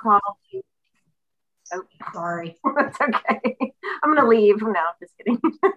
call you. Oh, sorry. That's okay. I'm going to leave. No, I'm just kidding.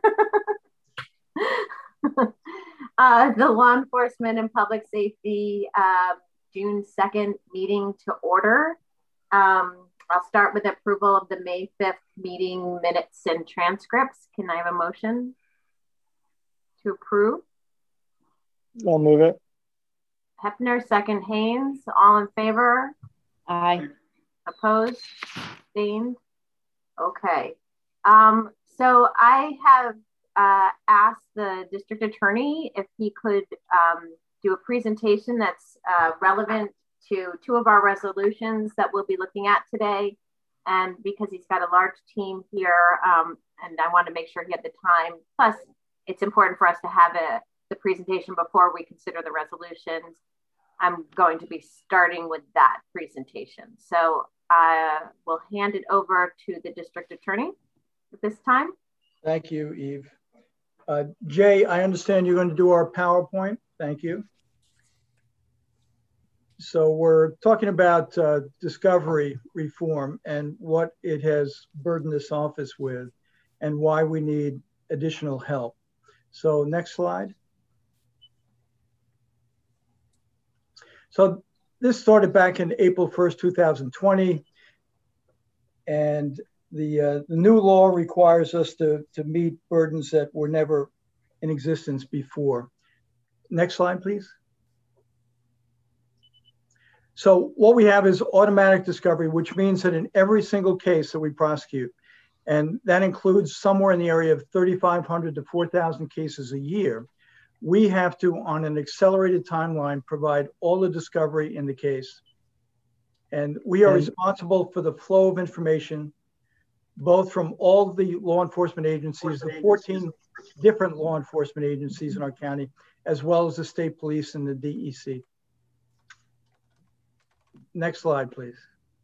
The Law Enforcement and Public Safety June 2nd meeting to order. I'll start with approval of the May 5th meeting minutes and transcripts. Can I have a motion to approve? I'll move it. Hefner, second Haynes. All in favor? Aye. Opposed? Abstained? Okay. So I have asked the district attorney if he could do a presentation that's relevant to two of our resolutions that we'll be looking at today. And because he's got a large team here, and I want to make sure he had the time. Plus, it's important for us to have the presentation before we consider the resolutions. I'm going to be starting with that presentation. So I will hand it over to the district attorney at this time. Thank you, Eve. Jay, I understand you're going to do our PowerPoint. Thank you. So we're talking about discovery reform and what it has burdened this office with and why we need additional help. So next slide. So this started back in April 1st, 2020. And the new law requires us to meet burdens that were never in existence before. Next slide, please. So what we have is automatic discovery, which means that in every single case that we prosecute, and that includes somewhere in the area of 3,500 to 4,000 cases a year, we have to, on an accelerated timeline, provide all the discovery in the case. And we are responsible for the flow of information, both from all the law enforcement agencies, the 14 different law enforcement agencies in our county, as well as the state police and the DEC. Next slide, please.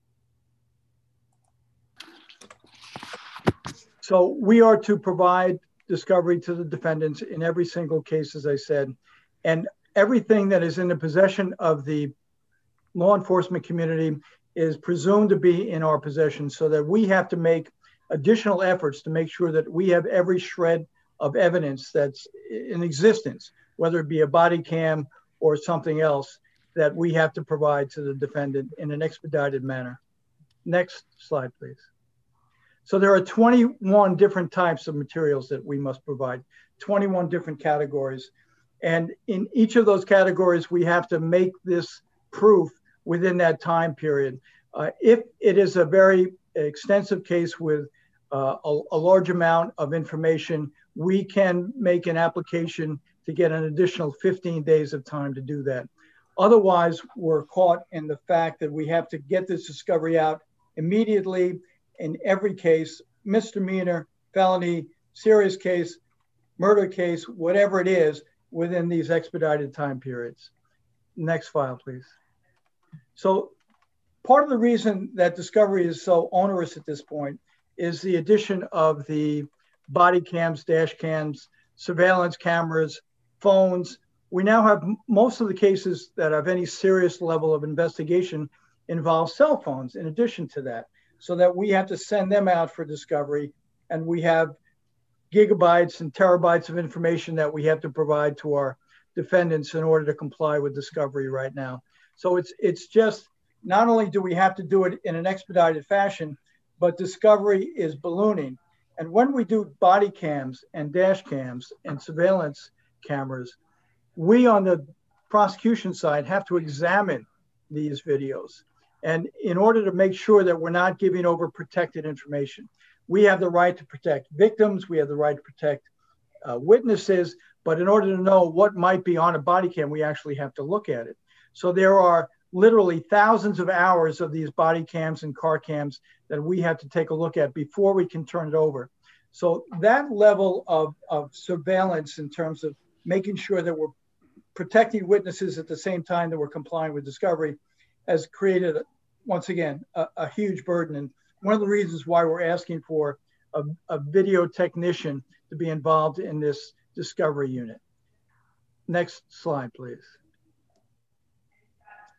So we are to provide discovery to the defendants in every single case, as I said, and everything that is in the possession of the law enforcement community is presumed to be in our possession, so that we have to make additional efforts to make sure that we have every shred of evidence that's in existence, whether it be a body cam or something else, that we have to provide to the defendant in an expedited manner. Next slide, please. So there are 21 different types of materials that we must provide, 21 different categories. And in each of those categories, we have to make this proof within that time period. If it is a very extensive case with a large amount of information, we can make an application to get an additional 15 days of time to do that. Otherwise, we're caught in the fact that we have to get this discovery out immediately in every case, misdemeanor, felony, serious case, murder case, whatever it is, within these expedited time periods. Next file, please. So part of the reason that discovery is so onerous at this point is the addition of the body cams, dash cams, surveillance cameras, phones. We now have most of the cases that have any serious level of investigation involve cell phones in addition to that, so that we have to send them out for discovery, and we have gigabytes and terabytes of information that we have to provide to our defendants in order to comply with discovery right now. So it's just, not only do we have to do it in an expedited fashion, but discovery is ballooning. And when we do body cams and dash cams and surveillance cameras, we on the prosecution side have to examine these videos. And in order to make sure that we're not giving over protected information, we have the right to protect victims, we have the right to protect witnesses, but in order to know what might be on a body cam, we actually have to look at it. So there are literally thousands of hours of these body cams and car cams that we have to take a look at before we can turn it over. So that level of surveillance in terms of making sure that we're protecting witnesses at the same time that we're complying with discovery has created, once again, a huge burden. And one of the reasons why we're asking for a video technician to be involved in this discovery unit. Next slide, please.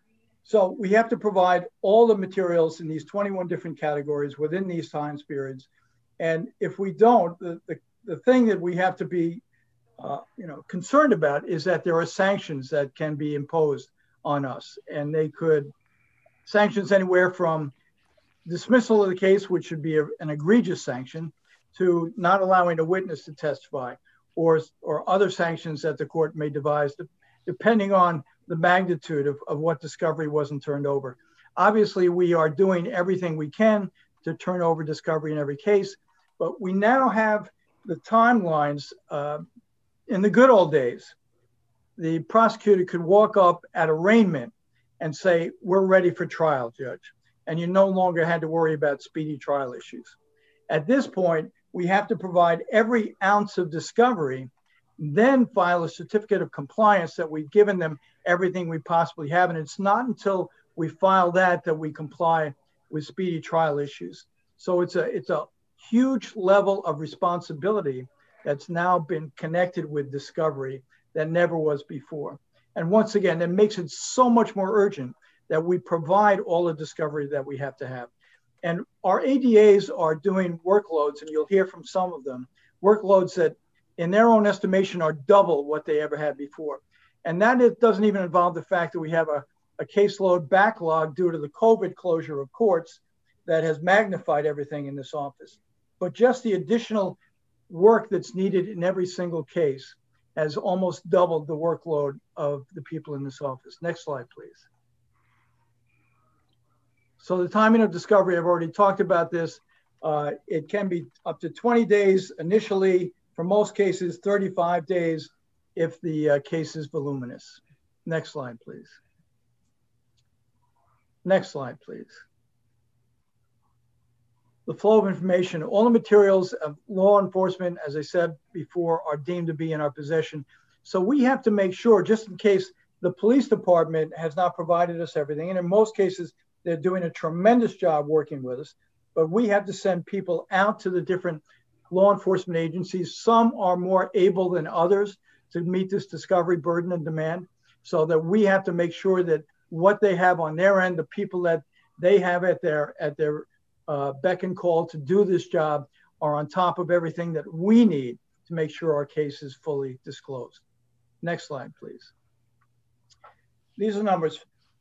So we have to provide all the materials in these 21 different categories within these time periods. And if we don't, the thing that we have to be concerned about is that there are sanctions that can be imposed on us. And they could, sanctions anywhere from dismissal of the case, which should be an egregious sanction, to not allowing a witness to testify, or other sanctions that the court may devise, depending on the magnitude of what discovery wasn't turned over. Obviously, we are doing everything we can to turn over discovery in every case, but we now have the timelines. In the good old days, the prosecutor could walk up at arraignment and say, "We're ready for trial, Judge." And you no longer had to worry about speedy trial issues. At this point, we have to provide every ounce of discovery, then file a certificate of compliance that we've given them everything we possibly have. And it's not until we file that we comply with speedy trial issues. So it's a huge level of responsibility that's now been connected with discovery that never was before. And once again, it makes it so much more urgent that we provide all the discovery that we have to have. And our ADAs are doing workloads, and you'll hear from some of them, workloads that in their own estimation are double what they ever had before. And that doesn't even involve the fact that we have a caseload backlog due to the COVID closure of courts that has magnified everything in this office. But just the additional work that's needed in every single case has almost doubled the workload of the people in this office. Next slide, please. So the timing of discovery, I've already talked about this. It can be up to 20 days initially, for most cases, 35 days if the case is voluminous. Next slide, please. Next slide, please. The flow of information, all the materials of law enforcement, as I said before, are deemed to be in our possession. So we have to make sure, just in case the police department has not provided us everything, and in most cases, they're doing a tremendous job working with us, but we have to send people out to the different law enforcement agencies. Some are more able than others to meet this discovery burden and demand, so that we have to make sure that what they have on their end, the people that they have at their beck and call to do this job, are on top of everything that we need to make sure our case is fully disclosed. Next slide, please. These are numbers.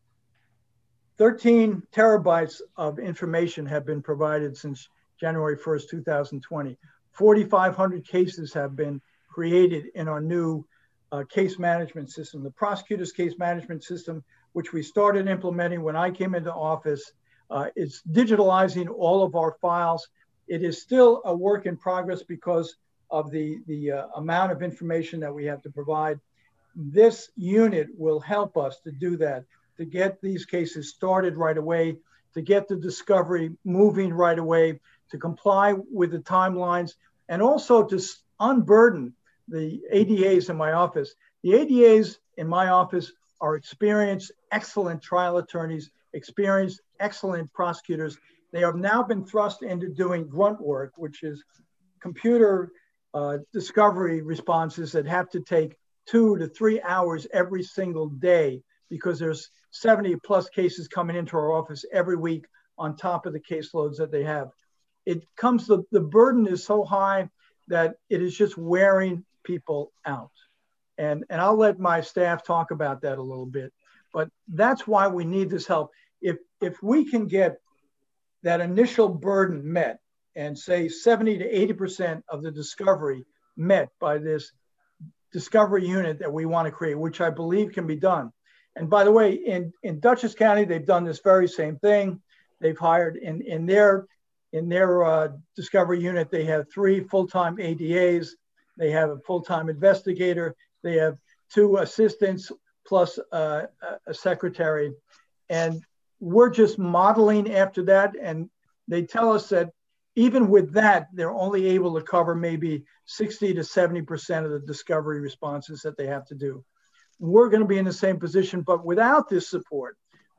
13 terabytes of information have been provided since January 1st, 2020. 4,500 cases have been created in our new case management system. The prosecutor's case management system, which we started implementing when I came into office, is digitalizing all of our files. It is still a work in progress because of the amount of information that we have to provide. This unit will help us to do that, to get these cases started right away, to get the discovery moving right away, to comply with the timelines, and also to unburden the ADAs in my office. The ADAs in my office are experienced, excellent trial attorneys, experienced, excellent prosecutors. They have now been thrust into doing grunt work, which is computer discovery responses that have to take 2 to 3 hours every single day, because there's 70 plus cases coming into our office every week on top of the caseloads that they have. It comes, the burden is so high that it is just wearing people out. And I'll let my staff talk about that a little bit, but that's why we need this help. If we can get that initial burden met and say 70 to 80% of the discovery met by this discovery unit that we want to create, which I believe can be done. And by the way, in Dutchess County, they've done this very same thing. They've hired in their discovery unit, they have 3 full-time ADAs. They have a full-time investigator. They have 2 assistants plus a secretary. And we're just modeling after that. And they tell us that even with that, they're only able to cover maybe 60 to 70% of the discovery responses that they have to do. We're going to be in the same position, but without this support,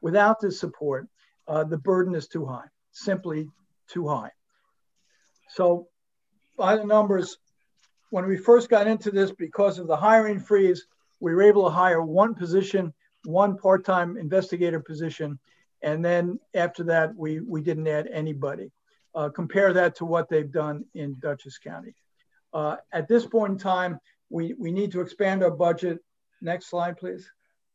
the burden is too high, simply too high. So by the numbers, when we first got into this, because of the hiring freeze, we were able to hire 1 position one part-time investigator position. And then after that, we didn't add anybody. Compare that to what they've done in Dutchess County. At this point in time, we need to expand our budget. Next slide, please.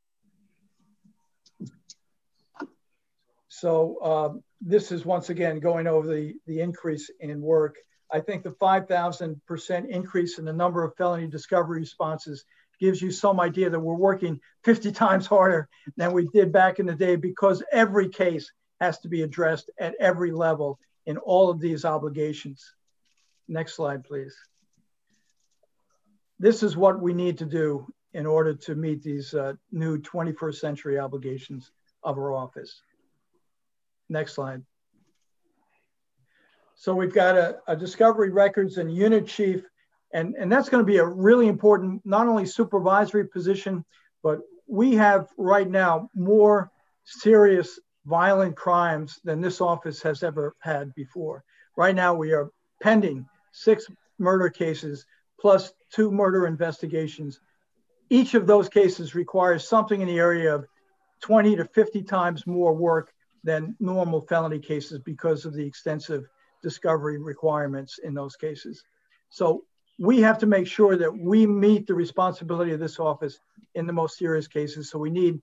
So this is once again going over the increase in work. I think the 5,000% increase in the number of felony discovery responses gives you some idea that we're working 50 times harder than we did back in the day, because every case has to be addressed at every level in all of these obligations. Next slide, please. This is what we need to do in order to meet these new 21st century obligations of our office. Next slide. So we've got a discovery records and unit chief, and that's going to be a really important, not only supervisory position, but we have right now more serious violent crimes than this office has ever had before. Right now we are pending 6 murder cases plus 2 murder investigations. Each of those cases requires something in the area of 20 to 50 times more work than normal felony cases because of the extensive discovery requirements in those cases. So we have to make sure that we meet the responsibility of this office in the most serious cases. So we need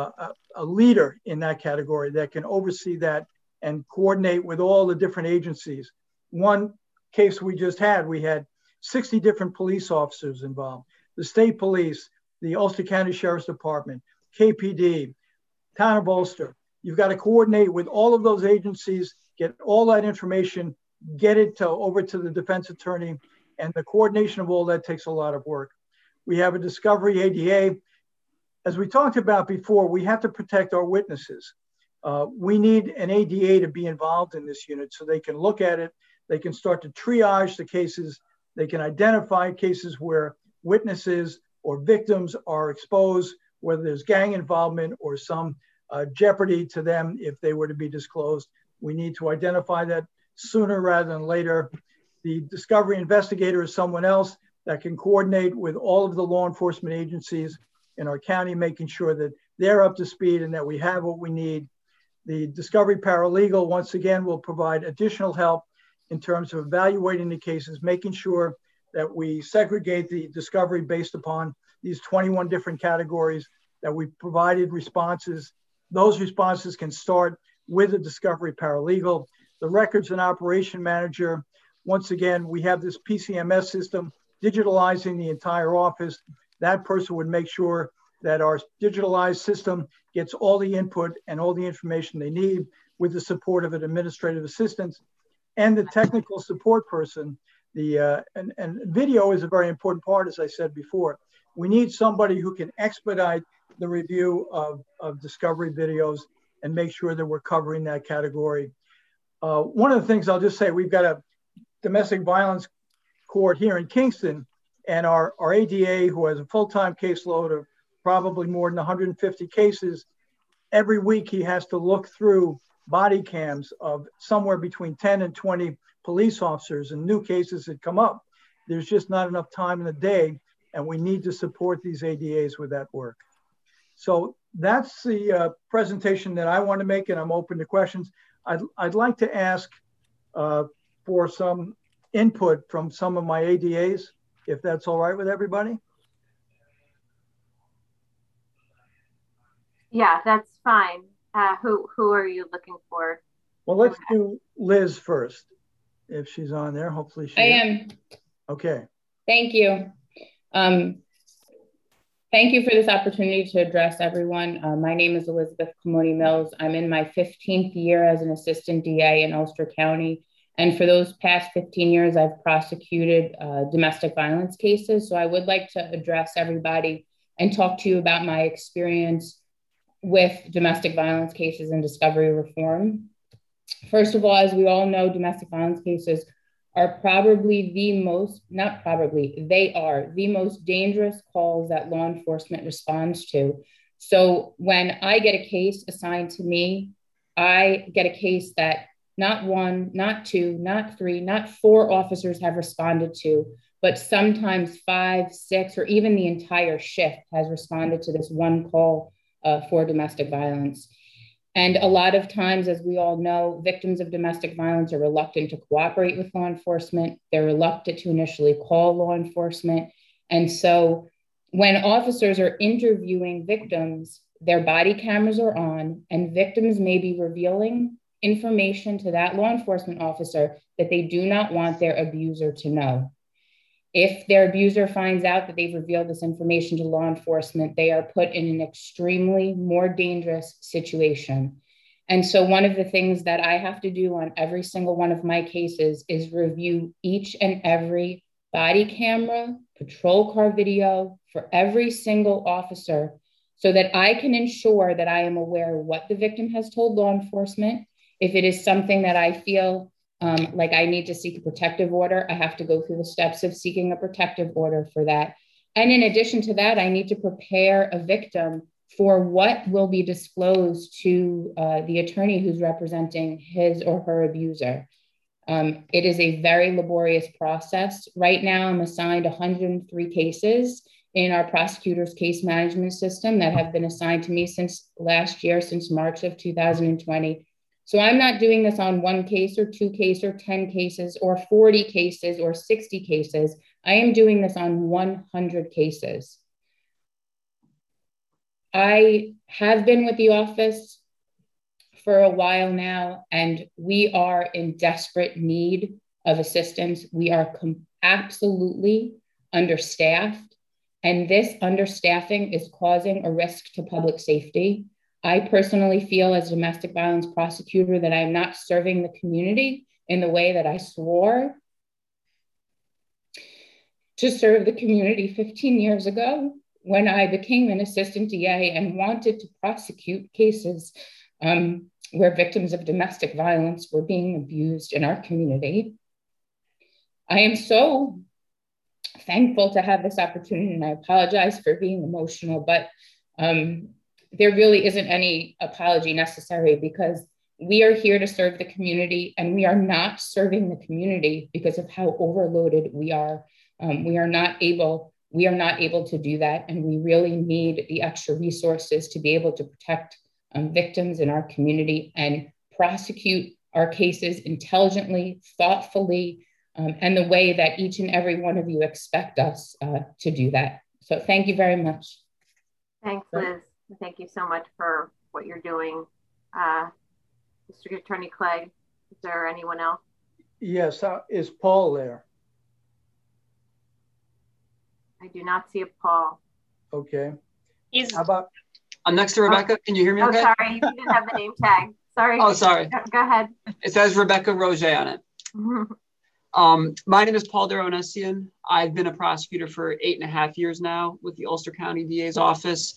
a leader in that category that can oversee that and coordinate with all the different agencies. One case we just had, we had 60 different police officers involved. The state police, the Ulster County Sheriff's Department, KPD, Town of Ulster. You've got to coordinate with all of those agencies, get all that information, get it over to the defense attorney, and the coordination of all that takes a lot of work. We have a discovery ADA. As we talked about before, we have to protect our witnesses. We need an ADA to be involved in this unit so they can look at it, they can start to triage the cases, they can identify cases where witnesses or victims are exposed, whether there's gang involvement or some jeopardy to them if they were to be disclosed. We need to identify that sooner rather than later. The discovery investigator is someone else that can coordinate with all of the law enforcement agencies in our county, making sure that they're up to speed and that we have what we need. The discovery paralegal, once again, will provide additional help in terms of evaluating the cases, making sure that we segregate the discovery based upon these 21 different categories, that we provided responses. Those responses can start with a discovery paralegal. The records and operation manager, once again, we have this PCMS system digitalizing the entire office. That person would make sure that our digitalized system gets all the input and all the information they need with the support of an administrative assistant and the technical support person. And video is a very important part, as I said before. We need somebody who can expedite the review of discovery videos and make sure that we're covering that category. One of the things I'll just say, we've got a domestic violence court here in Kingston, and our ADA, who has a full-time caseload of probably more than 150 cases, every week he has to look through body cams of somewhere between 10 and 20 police officers and new cases that come up. There's just not enough time in the day, and we need to support these ADAs with that work. So that's the presentation that I want to make, and I'm open to questions. I'd like to ask for some input from some of my ADAs, if that's all right with everybody. Yeah, that's fine. Who are you looking for? Well, let's do Liz first, if she's on there. Hopefully she is. am. Okay. Thank you. Thank you for this opportunity to address everyone. My name is Elizabeth Camoni Mills. I'm in my 15th year as an assistant DA in Ulster County. And for those past 15 years, I've prosecuted domestic violence cases. So I would like to address everybody and talk to you about my experience with domestic violence cases and discovery reform. First of all, as we all know, domestic violence cases are probably they are the most dangerous calls that law enforcement responds to. So when I get a case assigned to me, I get a case that not one, not two, not three, not four officers have responded to, but sometimes 5, 6, or even the entire shift has responded to this one call for domestic violence. And a lot of times, as we all know, victims of domestic violence are reluctant to cooperate with law enforcement. They're reluctant to initially call law enforcement. And so when officers are interviewing victims, their body cameras are on, and victims may be revealing information to that law enforcement officer that they do not want their abuser to know. If their abuser finds out that they've revealed this information to law enforcement, they are put in an extremely more dangerous situation. And so one of the things that I have to do on every single one of my cases is review each and every body camera, patrol car video for every single officer so that I can ensure that I am aware of what the victim has told law enforcement. If it is something that I feel like I need to seek a protective order, I have to go through the steps of seeking a protective order for that. And in addition to that, I need to prepare a victim for what will be disclosed to the attorney who's representing his or her abuser. It is a very laborious process. Right now, I'm assigned 103 cases in our prosecutor's case management system that have been assigned to me since last year, since March of 2020. So I'm not doing this on one case or two cases or 10 cases or 40 cases or 60 cases. I am doing this on 100 cases. I have been with the office for a while now, and we are in desperate need of assistance. We are absolutely understaffed, and this understaffing is causing a risk to public safety. I personally feel as a domestic violence prosecutor that I am not serving the community in the way that I swore to serve the community 15 years ago when I became an assistant DA and wanted to prosecute cases where victims of domestic violence were being abused in our community. I am so thankful to have this opportunity, and I apologize for being emotional, but there really isn't any apology necessary because we are here to serve the community, and we are not serving the community because of how overloaded we are. We are not able to do that, and we really need the extra resources to be able to protect victims in our community and prosecute our cases intelligently, thoughtfully, and the way that each and every one of you expect us to do that. So thank you very much. Thanks, Liz. Thank you so much for what you're doing. District Attorney Clegg, is there anyone else? Yes, is Paul there? I do not see a Paul. Okay. How about? I'm next to Rebecca. Can you hear me? Oh, okay? Sorry, you didn't have the name tag. Sorry. Oh, sorry. Go ahead. It says Rebecca Roget on it. My name is Paul Daronessian. I've been a prosecutor for 8.5 years now with the Ulster County DA's office.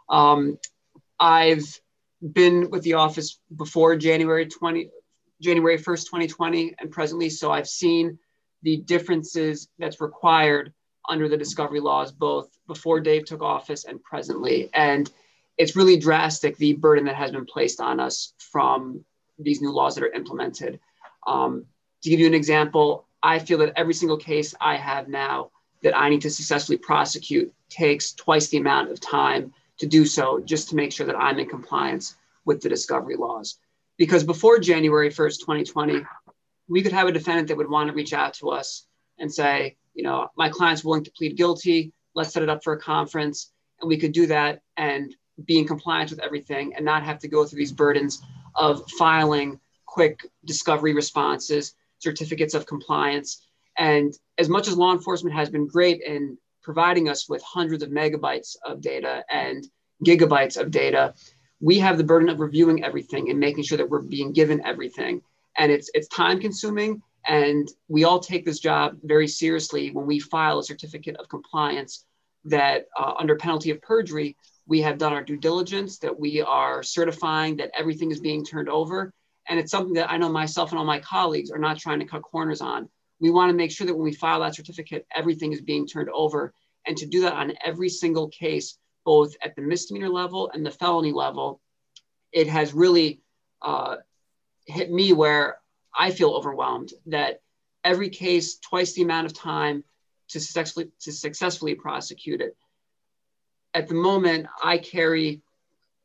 I've been with the office before January 1st, 2020, and presently, so I've seen the differences that's required under the discovery laws, both before Dave took office and presently. And it's really drastic, the burden that has been placed on us from these new laws that are implemented. To give you an example, I feel that every single case I have now that I need to successfully prosecute takes twice the amount of time to do so, just to make sure that I'm in compliance with the discovery laws. Because before January 1st, 2020, we could have a defendant that would want to reach out to us and say, you know, my client's willing to plead guilty, let's set it up for a conference. And we could do that and be in compliance with everything and not have to go through these burdens of filing quick discovery responses, certificates of compliance. And as much as law enforcement has been great in providing us with hundreds of megabytes of data and gigabytes of data, we have the burden of reviewing everything and making sure that we're being given everything. And it's time consuming. And we all take this job very seriously when we file a certificate of compliance that under penalty of perjury, we have done our due diligence, that we are certifying that everything is being turned over. And it's something that I know myself and all my colleagues are not trying to cut corners on. We want to make sure that when we file that certificate, everything is being turned over. And to do that on every single case, both at the misdemeanor level and the felony level, it has really hit me where I feel overwhelmed that every case, twice the amount of time to successfully prosecute it. At the moment, I carry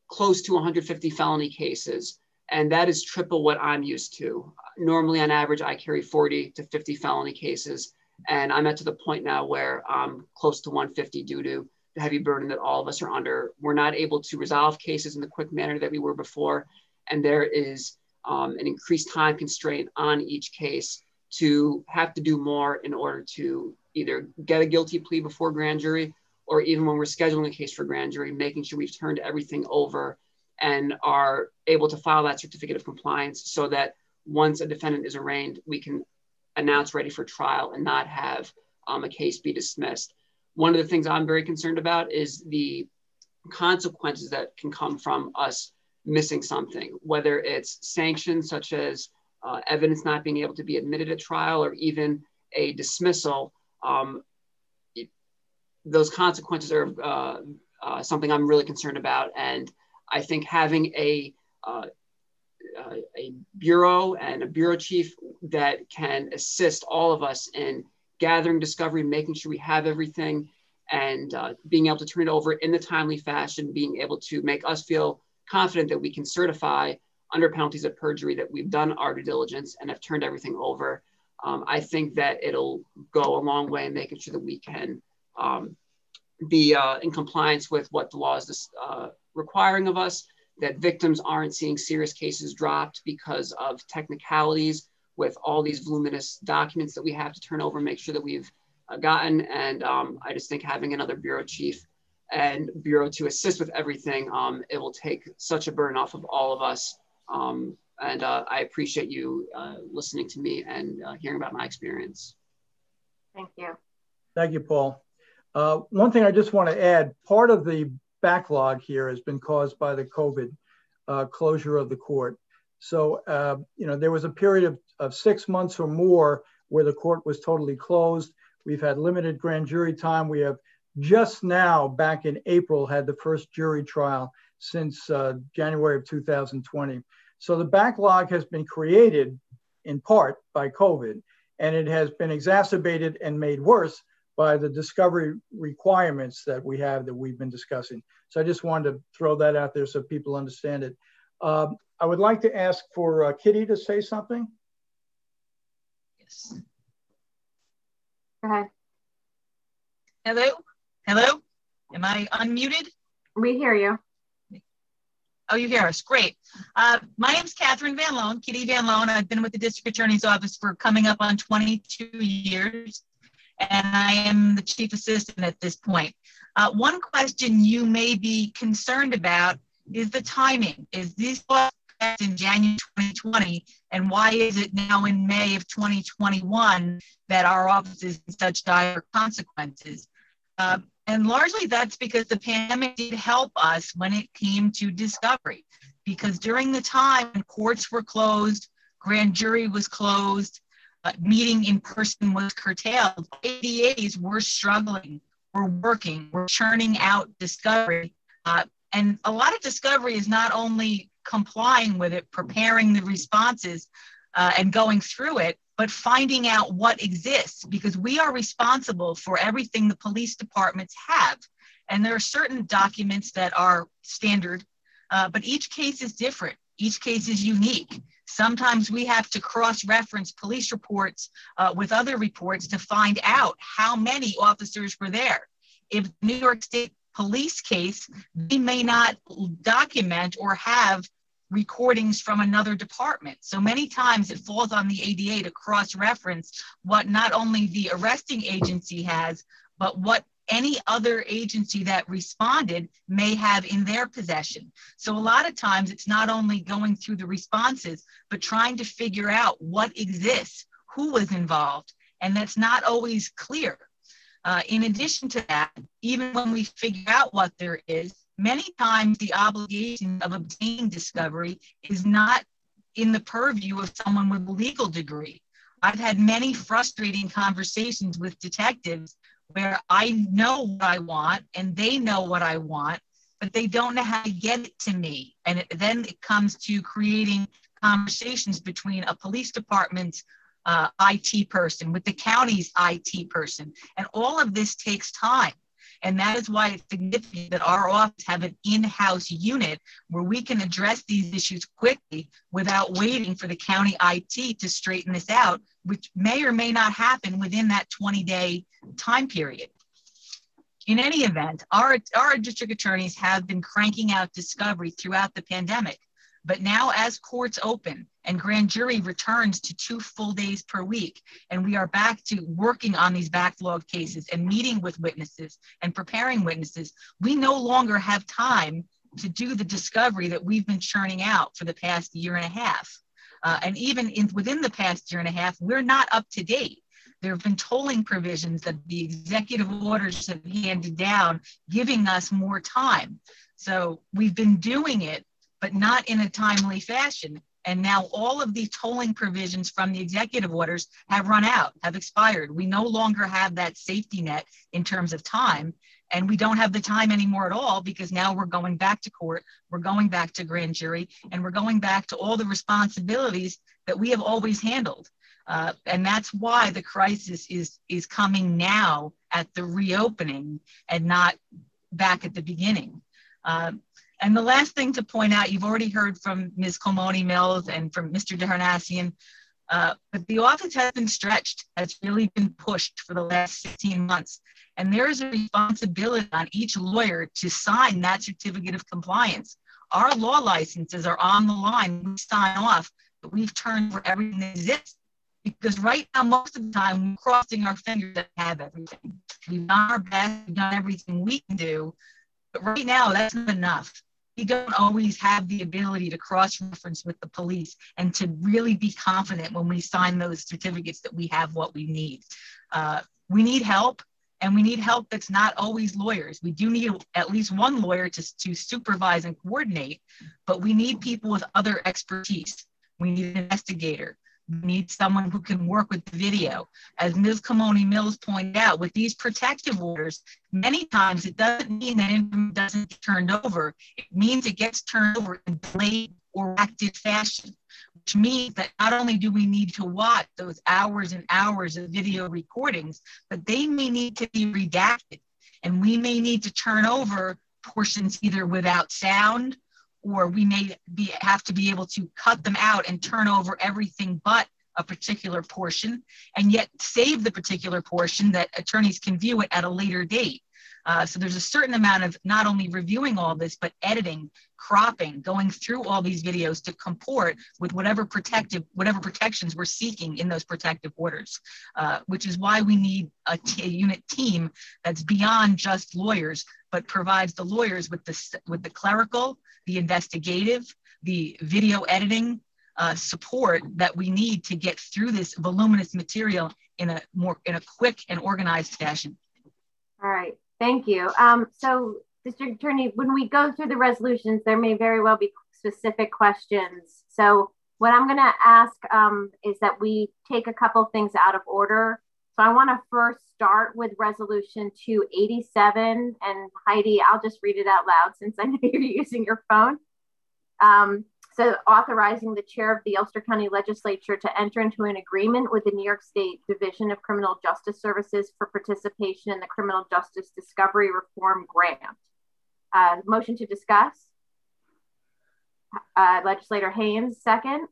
close to 150 felony cases. And that is triple what I'm used to. Normally, on average, I carry 40 to 50 felony cases. And I'm at to the point now where I'm close to 150 due to the heavy burden that all of us are under. We're not able to resolve cases in the quick manner that we were before. And there is an increased time constraint on each case to have to do more in order to either get a guilty plea before grand jury, or even when we're scheduling a case for grand jury, making sure we've turned everything over and are able to file that certificate of compliance so that once a defendant is arraigned, we can announce ready for trial and not have a case be dismissed. One of the things I'm very concerned about is the consequences that can come from us missing something, whether it's sanctions such as evidence not being able to be admitted at trial or even a dismissal. Those consequences are something I'm really concerned about. And I think having a bureau and a bureau chief that can assist all of us in gathering discovery, making sure we have everything, and being able to turn it over in the timely fashion, being able to make us feel confident that we can certify under penalties of perjury that we've done our due diligence and have turned everything over. I think that it'll go a long way in making sure that we can be in compliance with what the law is requiring of us, that victims aren't seeing serious cases dropped because of technicalities with all these voluminous documents that we have to turn over and make sure that we've gotten. And I just think having another bureau chief and bureau to assist with everything, it will take such a burden off of all of us. And I appreciate you listening to me and hearing about my experience. Thank you. Thank you, Paul. One thing I just want to add, part of the backlog here has been caused by the COVID closure of the court. So, there was a period of 6 months or more where the court was totally closed. We've had limited grand jury time. We have just now, back in April, had the first jury trial since January of 2020. So the backlog has been created in part by COVID, and it has been exacerbated and made worse by the discovery requirements that we have that we've been discussing. So I just wanted to throw that out there so people understand it. I would like to ask for Kitty to say something. Yes. Go ahead. Hello? Hello? Am I unmuted? We hear you. Oh, you hear us. Great. My name's Catherine Van Loan, Kitty Van Loan. I've been with the District Attorney's Office for coming up on 22 years, and I am the Chief Assistant at this point. One question you may be concerned about is the timing. Is this in January 2020, and why is it now in May of 2021 that our office is in such dire consequences? And largely that's because the pandemic did help us when it came to discovery, because during the time when courts were closed, grand jury was closed, meeting in person was curtailed, ADAs were struggling, were working, were churning out discovery. And a lot of discovery is not only complying with it, preparing the responses and going through it, but finding out what exists, because we are responsible for everything the police departments have. And there are certain documents that are standard, but each case is different. Each case is unique. Sometimes we have to cross-reference police reports with other reports to find out how many officers were there. If New York State police case, they may not document or have recordings from another department. So many times it falls on the ADA to cross-reference what not only the arresting agency has, but what any other agency that responded may have in their possession. So a lot of times it's not only going through the responses, but trying to figure out what exists, who was involved, and that's not always clear. In addition to that, even when we figure out what there is, many times the obligation of obtaining discovery is not in the purview of someone with a legal degree. I've had many frustrating conversations with detectives where I know what I want and they know what I want, but they don't know how to get it to me. And then it comes to creating conversations between a police department's IT person with the county's IT person. And all of this takes time. And that is why it's significant that our office have an in-house unit where we can address these issues quickly without waiting for the county IT to straighten this out, which may or may not happen within that 20-day time period. In any event, our district attorneys have been cranking out discovery throughout the pandemic. But now as courts open and grand jury returns to 2 full days per week, and we are back to working on these backlog cases and meeting with witnesses and preparing witnesses, we no longer have time to do the discovery that we've been churning out for the past year and a half. And even within the past year and a half, we're not up to date. There have been tolling provisions that the executive orders have handed down, giving us more time. So we've been doing it, but not in a timely fashion. And now all of these tolling provisions from the executive orders have run out, have expired. We no longer have that safety net in terms of time. And we don't have the time anymore at all, because now we're going back to court, we're going back to grand jury, and we're going back to all the responsibilities that we have always handled. And that's why the crisis is coming now at the reopening and not back at the beginning. And the last thing to point out, you've already heard from Ms. Comoni Mills and from Mr. Deharnassian, but the office has been stretched, has really been pushed for the last 16 months. And there is a responsibility on each lawyer to sign that certificate of compliance. Our law licenses are on the line. We sign off, but we've turned over everything that exists. Because right now, most of the time, we're crossing our fingers that we have everything. We've done our best, we've done everything we can do, but right now, that's not enough. We don't always have the ability to cross-reference with the police and to really be confident when we sign those certificates that we have what we need. We need help, and we need help that's not always lawyers. We do need at least one lawyer to supervise and coordinate, but we need people with other expertise. We need an investigator. We need someone who can work with the video. As Ms. Comoni Mills pointed out, with these protective orders, many times it doesn't mean that information doesn't get turned over. It means it gets turned over in delayed or active fashion, which means that not only do we need to watch those hours and hours of video recordings, but they may need to be redacted. And we may need to turn over portions either without sound, or we may have to be able to cut them out and turn over everything but a particular portion, and yet save the particular portion that attorneys can view it at a later date. So there's a certain amount of not only reviewing all this, but editing, cropping, going through all these videos to comport with whatever protections we're seeking in those protective orders, which is why we need a unit team that's beyond just lawyers, but provides the lawyers with the clerical, the investigative, the video editing support that we need to get through this voluminous material in a quick and organized fashion. All right, thank you. So, District Attorney, when we go through the resolutions, there may very well be specific questions. So what I'm gonna ask is that we take a couple things out of order. So I wanna first start with resolution 287, and Heidi, I'll just read it out loud since I know you're using your phone. So authorizing the chair of the Ulster County Legislature to enter into an agreement with the New York State Division of Criminal Justice Services for participation in the Criminal Justice Discovery Reform Grant. Motion to discuss. Legislator Haynes, second.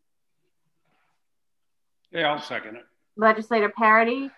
Yeah, I'll second it. Legislator Parity.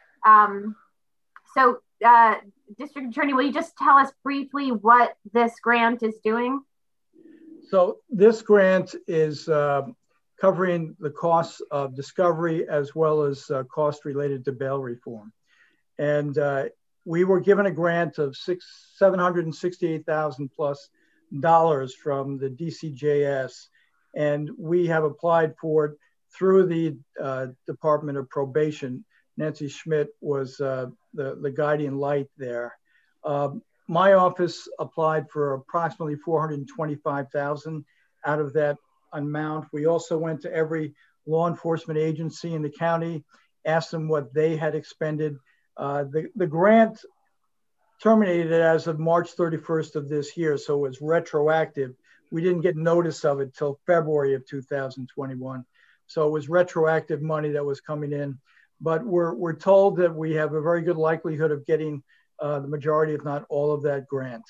District Attorney, will you just tell us briefly what this grant is doing? So this grant is covering the costs of discovery as well as costs related to bail reform. And we were given a grant of $768,000 plus from the DCJS, and we have applied for it through the Department of Probation. Nancy Schmidt was the guiding light there. My office applied for approximately $425,000 out of that amount. We also went to every law enforcement agency in the county, asked them what they had expended. The grant terminated as of March 31st of this year, so it was retroactive. We didn't get notice of it till February of 2021. So it was retroactive money that was coming in. But we're told that we have a very good likelihood of getting the majority, if not all of that grant.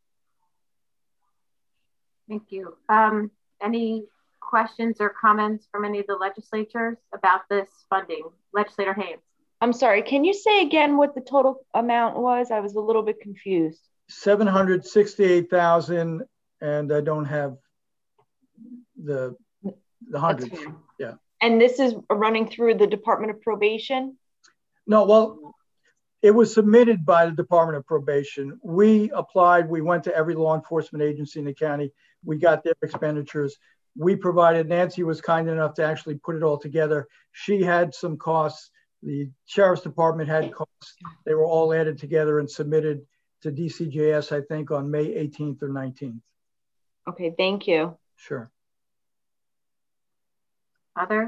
Thank you. Any questions or comments from any of the legislators about this funding? Legislator Haynes. I'm sorry, can you say again what the total amount was? I was a little bit confused. 768,000, and I don't have the hundreds. Yeah. And this is running through the Department of Probation? No, well, it was submitted by the Department of Probation. We applied, we went to every law enforcement agency in the county. We got their expenditures. We provided, Nancy was kind enough to actually put it all together. She had some costs. The Sheriff's Department had costs. They were all added together and submitted to DCJS, I think, on May 18th or 19th. Okay, thank you. Sure. Others?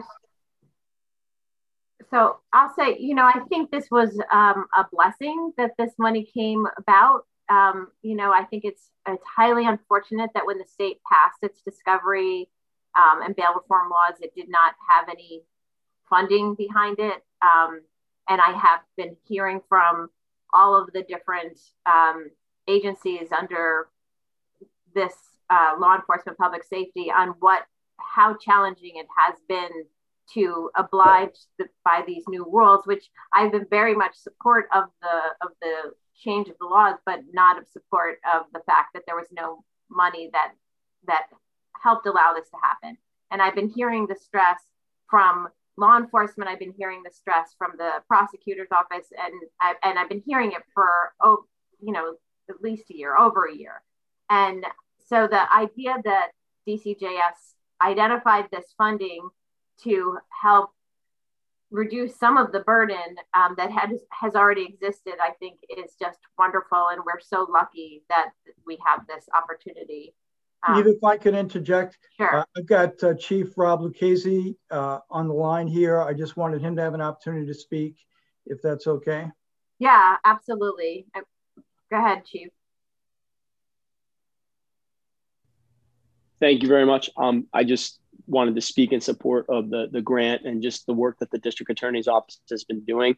So I'll say, you know, I think this was a blessing that this money came about. You know, I think it's highly unfortunate that when the state passed its discovery and bail reform laws, it did not have any funding behind it. And I have been hearing from all of the different agencies under this law enforcement public safety on how challenging it has been to oblige by these new rules, which I've been very much support of the change of the laws, but not of support of the fact that there was no money that helped allow this to happen. And I've been hearing the stress from law enforcement. I've been hearing the stress from the prosecutor's office, and I've been hearing it for, you know, at least a year, over a year. And so the idea that DCJS identified this funding to help reduce some of the burden that has already existed, I think is just wonderful. And we're so lucky that we have this opportunity. Eva, if I could interject. Sure. I've got Chief Rob Lucchese on the line here. I just wanted him to have an opportunity to speak, if that's okay. Yeah, absolutely. Go ahead, Chief. Thank you very much. I just wanted to speak in support of the grant and just the work that the district attorney's office has been doing.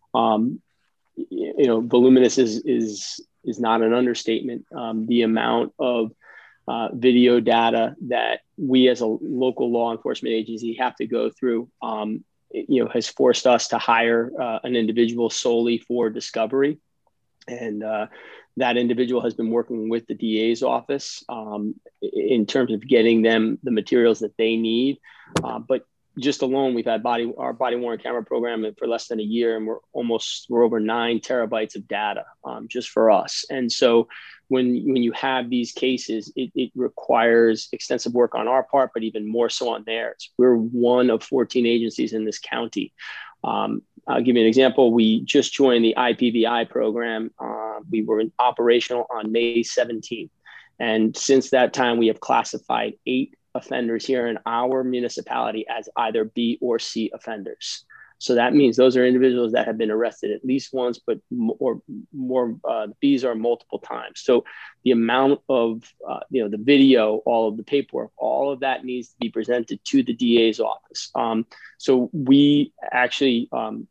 You know, voluminous is not an understatement. The amount of video data that we as a local law enforcement agency have to go through, you know, has forced us to hire an individual solely for discovery. And that individual has been working with the DA's office in terms of getting them the materials that they need. But just alone, we've had our body worn camera program for less than a year, and we're over 9 terabytes of data just for us. And so when you have these cases, it requires extensive work on our part, but even more so on theirs. We're one of 14 agencies in this county. I'll give you an example. We just joined the IPVI program. We were operational on May 17th. And since that time, we have classified 8 offenders here in our municipality as either B or C offenders. So that means those are individuals that have been arrested at least once, but more Bs are multiple times. So the amount of, you know, the video, all of the paperwork, all of that needs to be presented to the DA's office. So we actually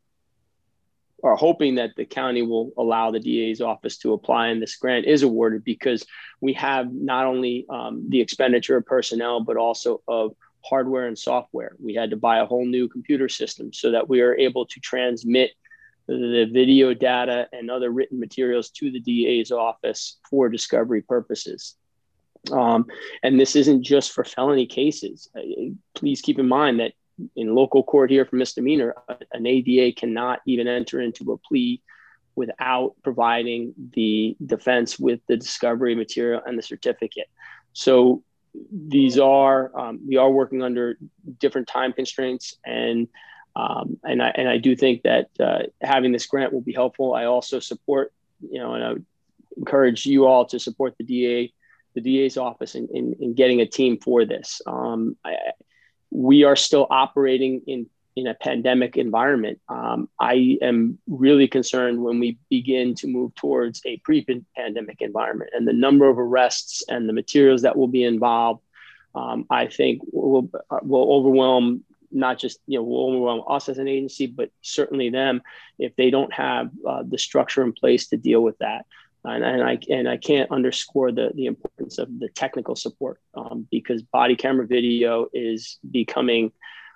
are hoping that the county will allow the DA's office to apply and this grant is awarded, because we have not only the expenditure of personnel, but also of hardware and software. We had to buy a whole new computer system so that we are able to transmit the video data and other written materials to the DA's office for discovery purposes. And this isn't just for felony cases. Please keep in mind that in local court here for misdemeanor, an ADA cannot even enter into a plea without providing the defense with the discovery material and the certificate. So these are, we are working under different time constraints, and I do think that having this grant will be helpful. I also support, you know, and I would encourage you all to support the DA's office in getting a team for this. We are still operating in a pandemic environment. I am really concerned when we begin to move towards a pre-pandemic environment, and the number of arrests and the materials that will be involved, I think will overwhelm not just, will overwhelm us as an agency, but certainly them if they don't have the structure in place to deal with that. And I can't underscore the importance of the technical support because body camera video is becoming,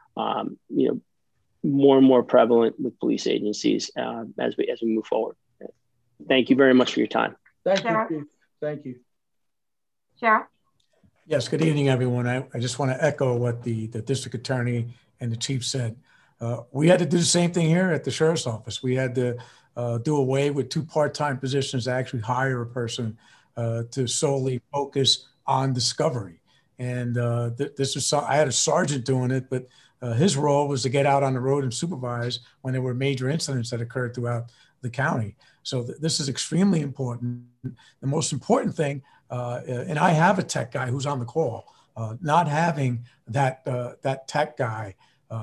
more and more prevalent with police agencies as we move forward. Thank you very much for your time. Thank you, Chief. Thank you. Sheriff? Yes, good evening, everyone. I just want to echo what the district attorney and the chief said. We had to do the same thing here at the sheriff's office. We had to do away with 2 part-time positions to actually hire a person to solely focus on discovery. And this was, I had a sergeant doing it, but his role was to get out on the road and supervise when there were major incidents that occurred throughout the county. So this is extremely important. The most important thing, and I have a tech guy who's on the call, not having that tech guy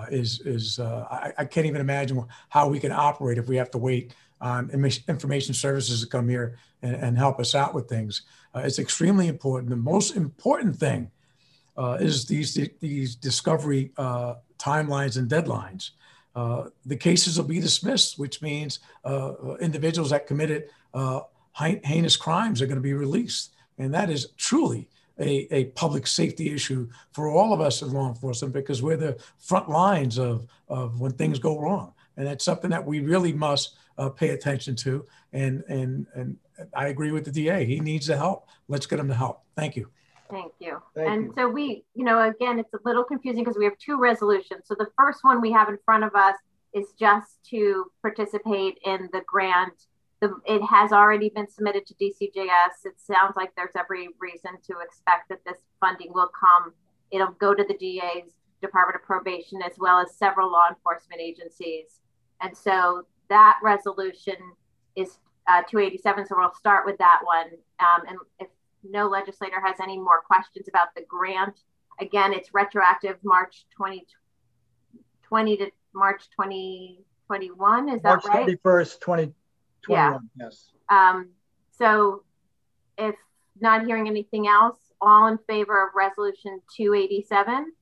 I can't even imagine how we can operate if we have to wait on information services to come here and help us out with things. It's extremely important. The most important thing is these discovery timelines and deadlines. The cases will be dismissed, which means individuals that committed heinous crimes are going to be released. And that is truly a public safety issue for all of us in law enforcement because we're the front lines of when things go wrong. And that's something that we really must pay attention to. And I agree with the DA. He needs the help. Let's get him the help. Thank you. Thank you. Thank you. So we, again, it's a little confusing because we have 2 resolutions. So the first one we have in front of us is just to participate in the grant. It has already been submitted to DCJS. It sounds like there's every reason to expect that this funding will come. It'll go to the DA's Department of Probation as well as several law enforcement agencies. And so that resolution is 287. So we'll start with that one. And if no legislator has any more questions about the grant, again, it's retroactive March 2020 to March 2021. Is that right? March 31st, 2021. Yeah. Yes. So if not hearing anything else, all in favor of resolution 287?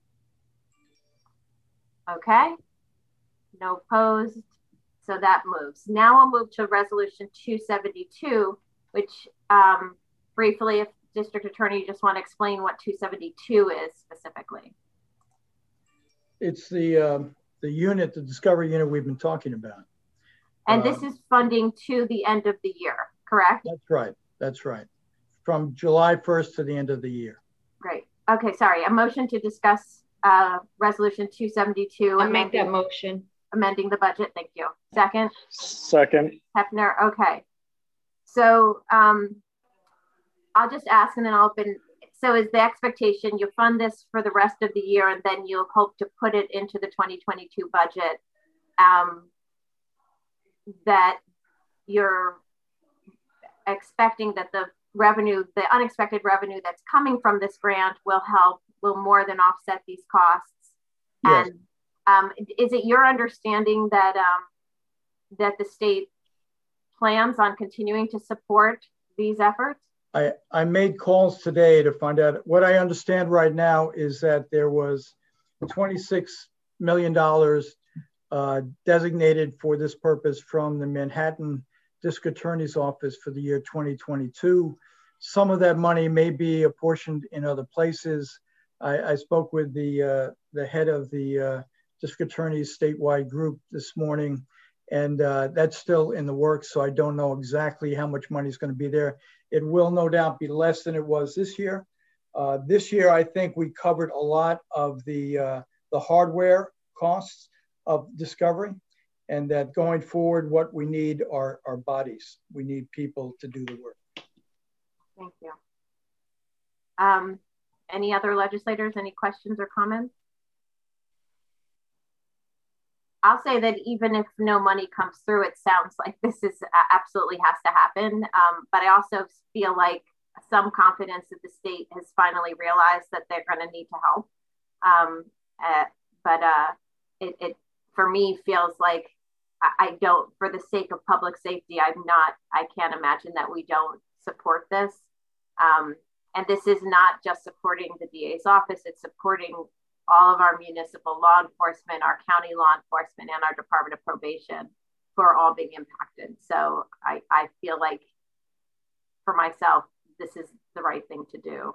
Okay. No opposed. So that moves. Now we'll move to resolution 272, which briefly, if district attorney, you just want to explain what 272 is specifically. It's the unit, the discovery unit we've been talking about. And this is funding to the end of the year, correct? That's right. That's right. From July 1st to the end of the year. Great. Okay, sorry. A motion to discuss resolution 272. I'll make that motion. Amending the budget. Thank you. Second? Second. Hefner. Okay. So I'll just ask and then I'll open. So is the expectation you fund this for the rest of the year and then you'll hope to put it into the 2022 budget? That you're expecting that the revenue, the unexpected revenue that's coming from this grant will more than offset these costs. Yes. And is it your understanding that that the state plans on continuing to support these efforts? I made calls today to find out. What I understand right now is that there was $26 million designated for this purpose from the Manhattan District Attorney's Office for the year 2022. Some of that money may be apportioned in other places. I spoke with the head of the District Attorney's statewide group this morning, and that's still in the works, so I don't know exactly how much money is going to be there. It will no doubt be less than it was this year. This year, I think we covered a lot of the hardware costs of discovery, and that going forward, what we need are bodies. We need people to do the work. Thank you. Any other legislators, any questions or comments? I'll say that even if no money comes through, it sounds like this is absolutely has to happen. But I also feel like some confidence that the state has finally realized that they're going to need to help. It for me feels like I don't, for the sake of public safety, I can't imagine that we don't support this. And this is not just supporting the DA's office, it's supporting all of our municipal law enforcement, our county law enforcement, and our Department of Probation, who are all being impacted. So I feel like for myself, this is the right thing to do.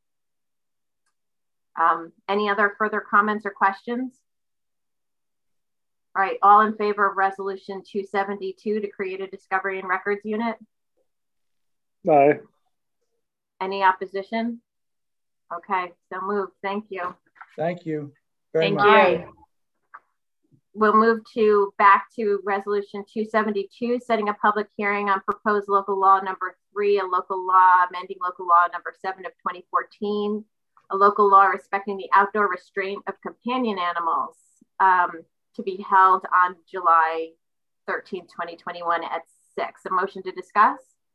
Any other further comments or questions? All right, all in favor of resolution 272 to create a discovery and records unit? Aye. Any opposition? Okay, so moved. Thank you. Thank you very Thank much. you. We'll move back to resolution 272, setting a public hearing on proposed local law number 3, a local law amending local law number 7 of 2014, a local law respecting the outdoor restraint of companion animals, to be held on July 13th, 2021 at 6. A motion to discuss?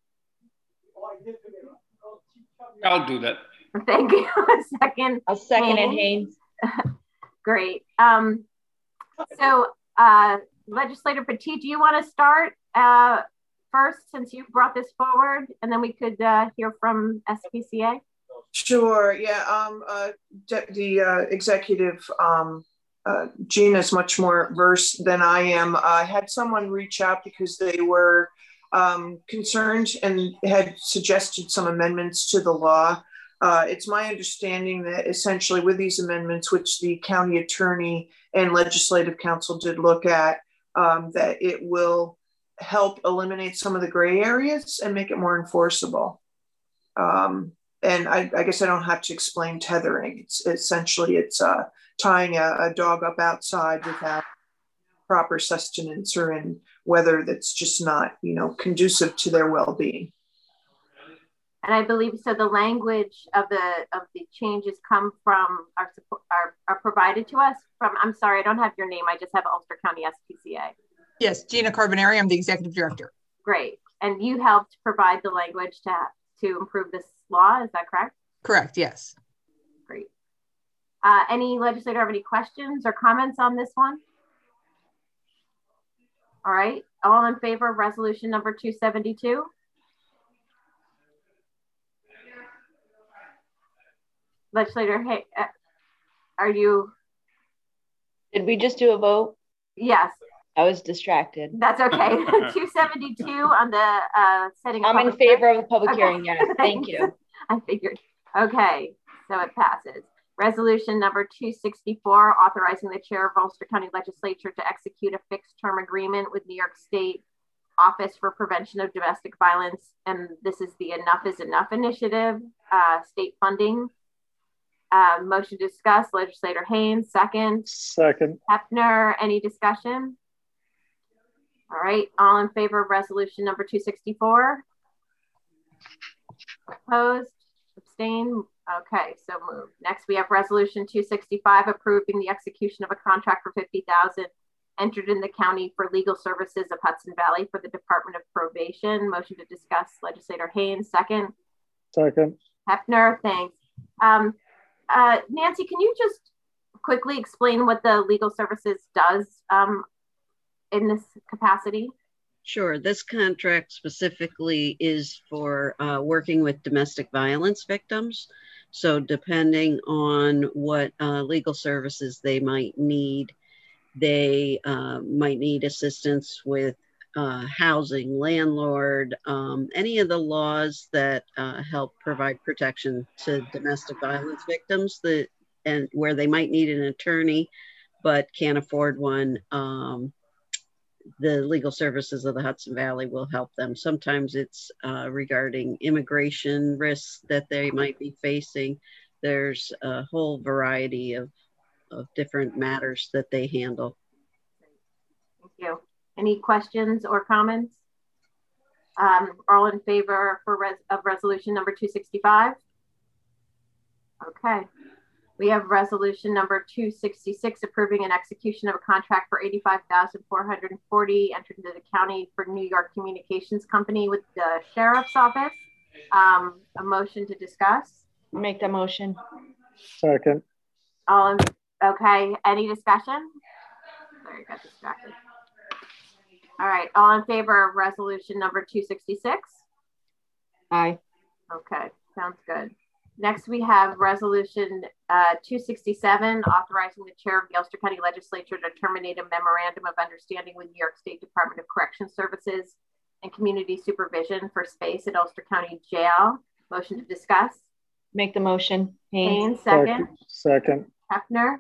I'll do that. Thank you. Second. I'll second it, Haynes. Great. So Legislator Petit, do you want to start first, since you brought this forward, and then we could hear from SPCA? Sure. Yeah. The executive, Gina, is much more versed than I am. I had someone reach out because they were concerned and had suggested some amendments to the law. It's my understanding that essentially with these amendments, which the county attorney and legislative council did look at, that it will help eliminate some of the gray areas and make it more enforceable. And I guess I don't have to explain tethering. It's essentially tying a dog up outside without proper sustenance or in weather that's just not, conducive to their well-being. And I believe so. The language of the changes come from are provided to us from. I'm sorry, I don't have your name. I just have Ulster County SPCA. Yes, Gina Carbonari. I'm the executive director. Great, and you helped provide the language to improve this law. Is that correct? Correct. Yes. Great. Any legislator have any questions or comments on this one? All right. All in favor of resolution number 272? Legislator, hey, are you? Did we just do a vote? Yes. I was distracted. That's okay. 272 on the setting. I'm in favor of the public hearing. Yes, thank you. I figured. Okay, so it passes. Resolution number 264, authorizing the chair of Ulster County Legislature to execute a fixed term agreement with New York State Office for Prevention of Domestic Violence. And this is the Enough is Enough initiative, state funding. Motion to discuss, Legislator Haynes, second. Second. Hefner, any discussion? All right, all in favor of resolution number 264? Opposed, abstain? Okay, so moved. Next, we have resolution 265, approving the execution of a contract for $50,000 entered in the county for legal services of Hudson Valley for the Department of Probation. Motion to discuss, Legislator Haynes, second. Second. Hefner, thanks. Nancy, can you just quickly explain what the legal services does in this capacity? Sure. This contract specifically is for working with domestic violence victims. So depending on what legal services they might need, they might need assistance with housing, landlord, any of the laws that help provide protection to domestic violence victims, and where they might need an attorney but can't afford one. The legal services of the Hudson Valley will help them. Sometimes it's regarding immigration risks that they might be facing. There's a whole variety of different matters that they handle. Thank you. Any questions or comments? All in favor of resolution number 265? Okay. We have resolution number 266, approving an execution of a contract for $85,440 entered into the county for New York Communications Company with the Sheriff's Office. A motion to discuss? Make the motion. Second. Okay, any discussion? Sorry, got distracted. All right, all in favor of resolution number 266? Aye. Okay, sounds good. Next, we have resolution 267, authorizing the chair of the Ulster County Legislature to terminate a memorandum of understanding with New York State Department of Correction Services and Community Supervision for space at Ulster County Jail. Motion to discuss. Make the motion. Haynes, second. Second. Hefner.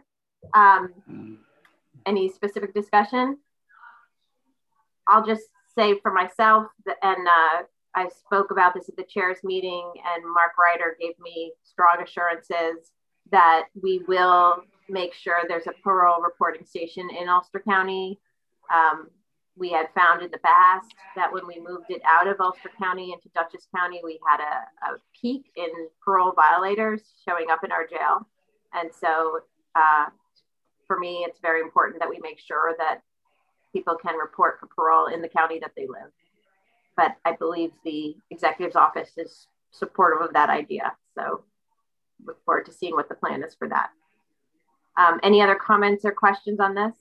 Any specific discussion? I'll just say for myself, and I spoke about this at the chair's meeting, and Mark Ryder gave me strong assurances that we will make sure there's a parole reporting station in Ulster County. We had found in the past that when we moved it out of Ulster County into Dutchess County, we had a peak in parole violators showing up in our jail. And so for me, it's very important that we make sure that people can report for parole in the county that they live. But I believe the executive's office is supportive of that idea. So look forward to seeing what the plan is for that. Any other comments or questions on this?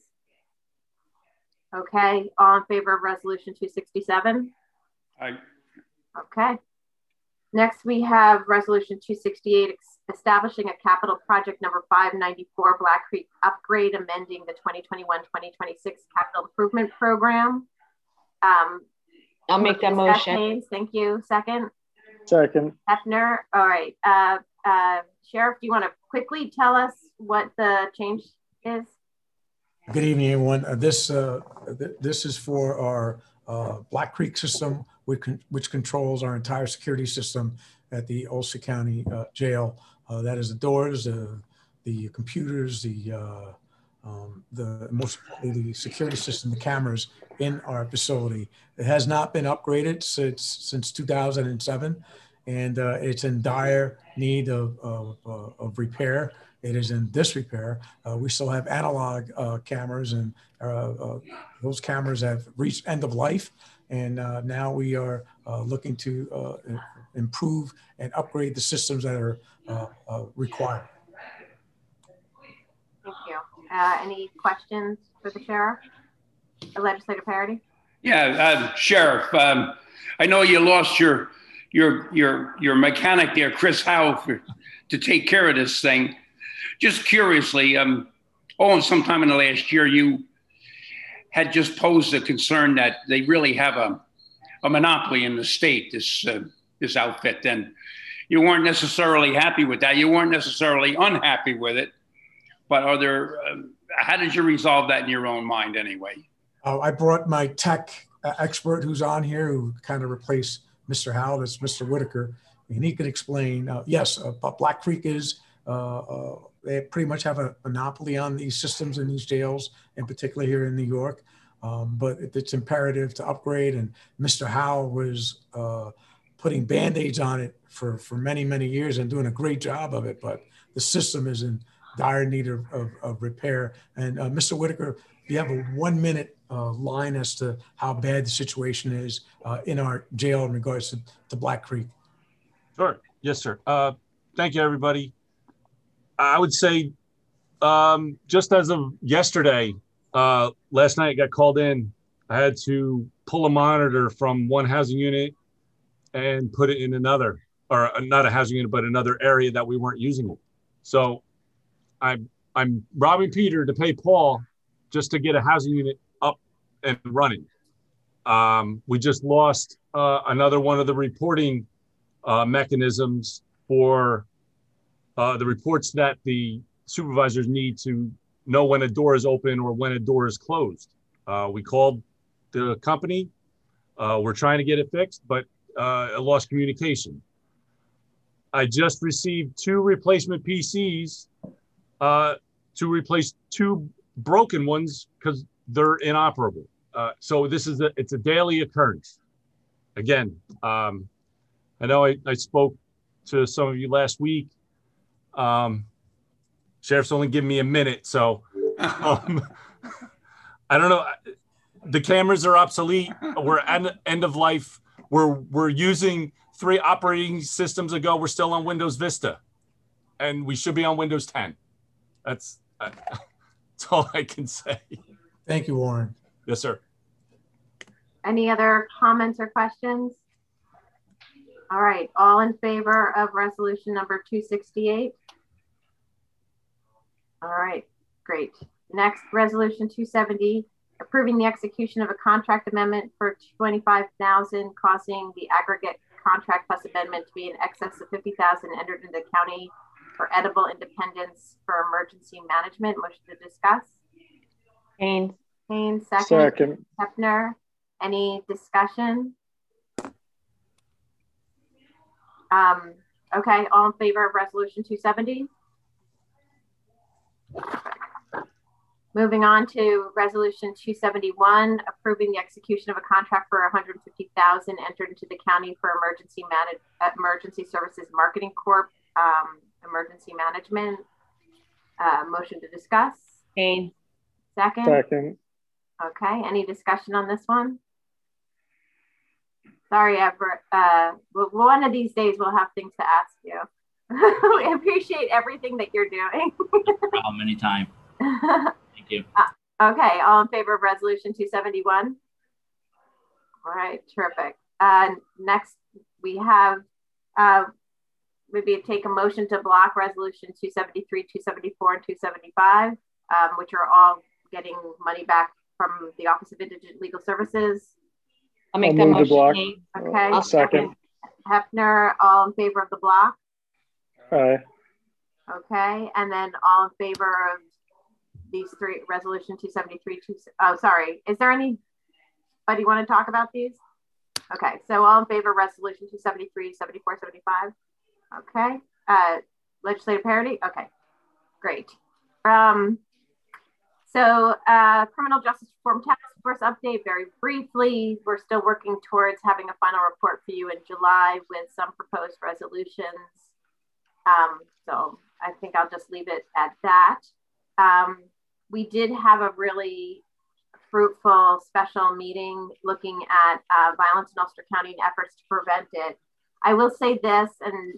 Okay, all in favor of resolution 267? Aye. Okay. Next, we have resolution 268, establishing a capital project number 594, Black Creek upgrade, amending the 2021-2026 capital improvement program. I'll make that motion. Haynes, thank you. Second. Second. Hefner. All right. Sheriff, do you want to quickly tell us what the change is? Good evening, everyone. This is for our Black Creek system, which controls our entire security system at the Ulster County Jail. That is the doors, the computers, most the security system, the cameras in our facility. It has not been upgraded since 2007, and it's in dire need of repair. It is in disrepair. We still have analog cameras, and those cameras have reached end of life. And now we are looking to improve and upgrade the systems that are required. Thank you. Any questions for the sheriff? Legislator Parity? Yeah, Sheriff. I know you lost your mechanic there, Chris Howe, to take care of this thing. Just curiously, sometime in the last year, you had just posed a concern that they really have a monopoly in the state, this outfit. And you weren't necessarily happy with that. You weren't necessarily unhappy with it. But how did you resolve that in your own mind anyway? I brought my tech expert who's on here, who kind of replaced Mr. Howe, that's Mr. Whitaker, and he could explain, yes, but Black Creek is, they pretty much have a monopoly on these systems in these jails, in particular here in New York. But it's imperative to upgrade, and Mr. Howe was putting Band-Aids on it for many, many years and doing a great job of it, but the system is in dire need of repair. And Mr. Whitaker, you have a 1 minute line as to how bad the situation is in our jail in regards to Black Creek. Sure. Yes, sir. Thank you, everybody. I would say just as of yesterday, last night I got called in. I had to pull a monitor from one housing unit and put it in another, or not a housing unit, but another area that we weren't using it. So I'm robbing Peter to pay Paul just to get a housing unit up and running. We just lost another one of the reporting mechanisms for the reports that the supervisors need to know when a door is open or when a door is closed. We called the company. We're trying to get it fixed, but I lost communication. I just received 2 replacement PCs to replace 2 broken ones because they're inoperable. So this is it's a daily occurrence. Again, I know I spoke to some of you last week. Sheriff's only giving me a minute, so I don't know. The cameras are obsolete. We're at end of life. We're using 3 operating systems ago. We're still on Windows Vista, and we should be on Windows 10. That's all I can say. Thank you, Warren. Yes, sir. Any other comments or questions? All right, all in favor of resolution number 268? All right, great. Next, resolution 270, approving the execution of a contract amendment for $25,000, causing the aggregate contract plus amendment to be in excess of $50,000 entered into the county for Edible Independence for emergency management. Motion to discuss. Haynes. Haynes, second. Second. Hefner. Any discussion? Okay, all in favor of resolution 270? Moving on to resolution 271, approving the execution of a contract for $150,000 entered into the county for emergency services marketing corp, emergency management. Motion to discuss. Haynes. Second. Second. Okay, any discussion on this one? Sorry, Everett. One of these days we'll have things to ask you. We appreciate everything that you're doing. No problem, anytime. Thank you. Okay, all in favor of resolution 271? All right, terrific. Next, we have maybe take a motion to block resolution 273, 274, and 275, which are all getting money back from the Office of Indigent Legal Services. I'll make that motion. Block. Okay. I'll second. Hefner, all in favor of the block? Aye. Okay, and then all in favor of these three, resolution 273, oh, sorry. Is there anybody want to talk about these? Okay, so all in favor of resolution 273, 74, 75? Okay, legislative parity? Okay, great. So criminal justice reform task force update, very briefly. We're still working towards having a final report for you in July with some proposed resolutions. So I think I'll just leave it at that. We did have a really fruitful special meeting looking at violence in Ulster County and efforts to prevent it. I will say this, and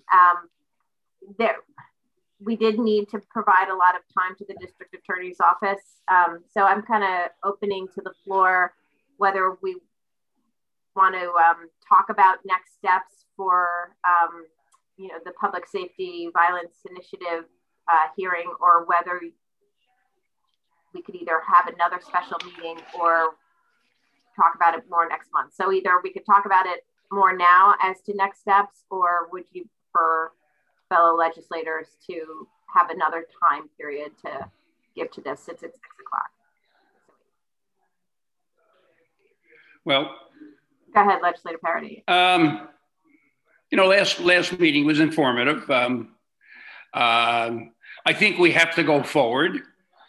we did need to provide a lot of time to the district attorney's office. So I'm kind of opening to the floor whether we want to talk about next steps for you know, the public safety violence initiative hearing, or whether we could either have another special meeting or talk about it more next month. So either we could talk about it more now as to next steps, or would you prefer fellow legislators to have another time period to give to this since it's 6 o'clock? Well, go ahead, legislative parity. You know, last meeting was informative. I think we have to go forward.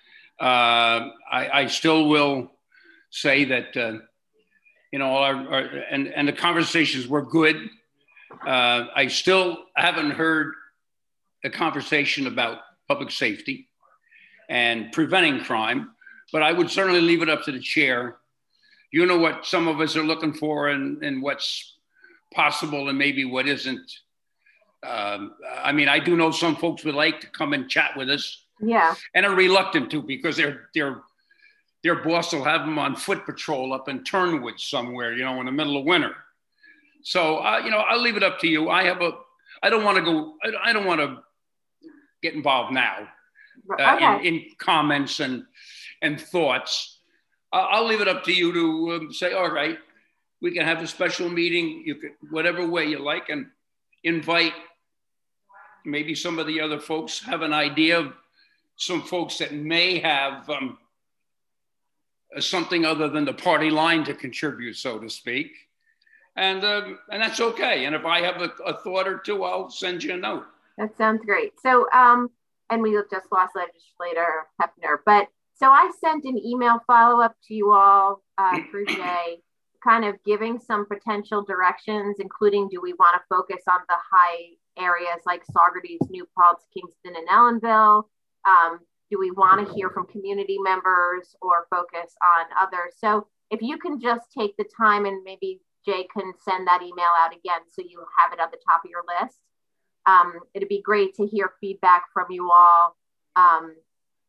I still will say that, you know, and the conversations were good. I still haven't heard a conversation about public safety and preventing crime, but I would certainly leave it up to the chair. You know what some of us are looking for and what's possible and maybe what isn't. I mean, I do know some folks would like to come and chat with us. Yeah. And are reluctant to because their boss will have them on foot patrol up in Turnwood somewhere, you know, in the middle of winter. So, you know, I'll leave it up to you. I don't want to get involved now in comments and thoughts. I'll leave it up to you to say, all right, we can have a special meeting, you could, whatever way you like, and invite maybe some of the other folks, have an idea of some folks that may have something other than the party line to contribute, so to speak. And that's okay. And if I have a thought or two, I'll send you a note. That sounds great. So, and we just lost legislator Hefner, but so I sent an email follow-up to you all through Jay, kind of giving some potential directions, including do we want to focus on the high areas like Saugerties, New Paltz, Kingston, and Ellenville? Do we want to hear from community members or focus on others? So if you can just take the time, and maybe Jay can send that email out again so you have it at the top of your list. It'd be great to hear feedback from you all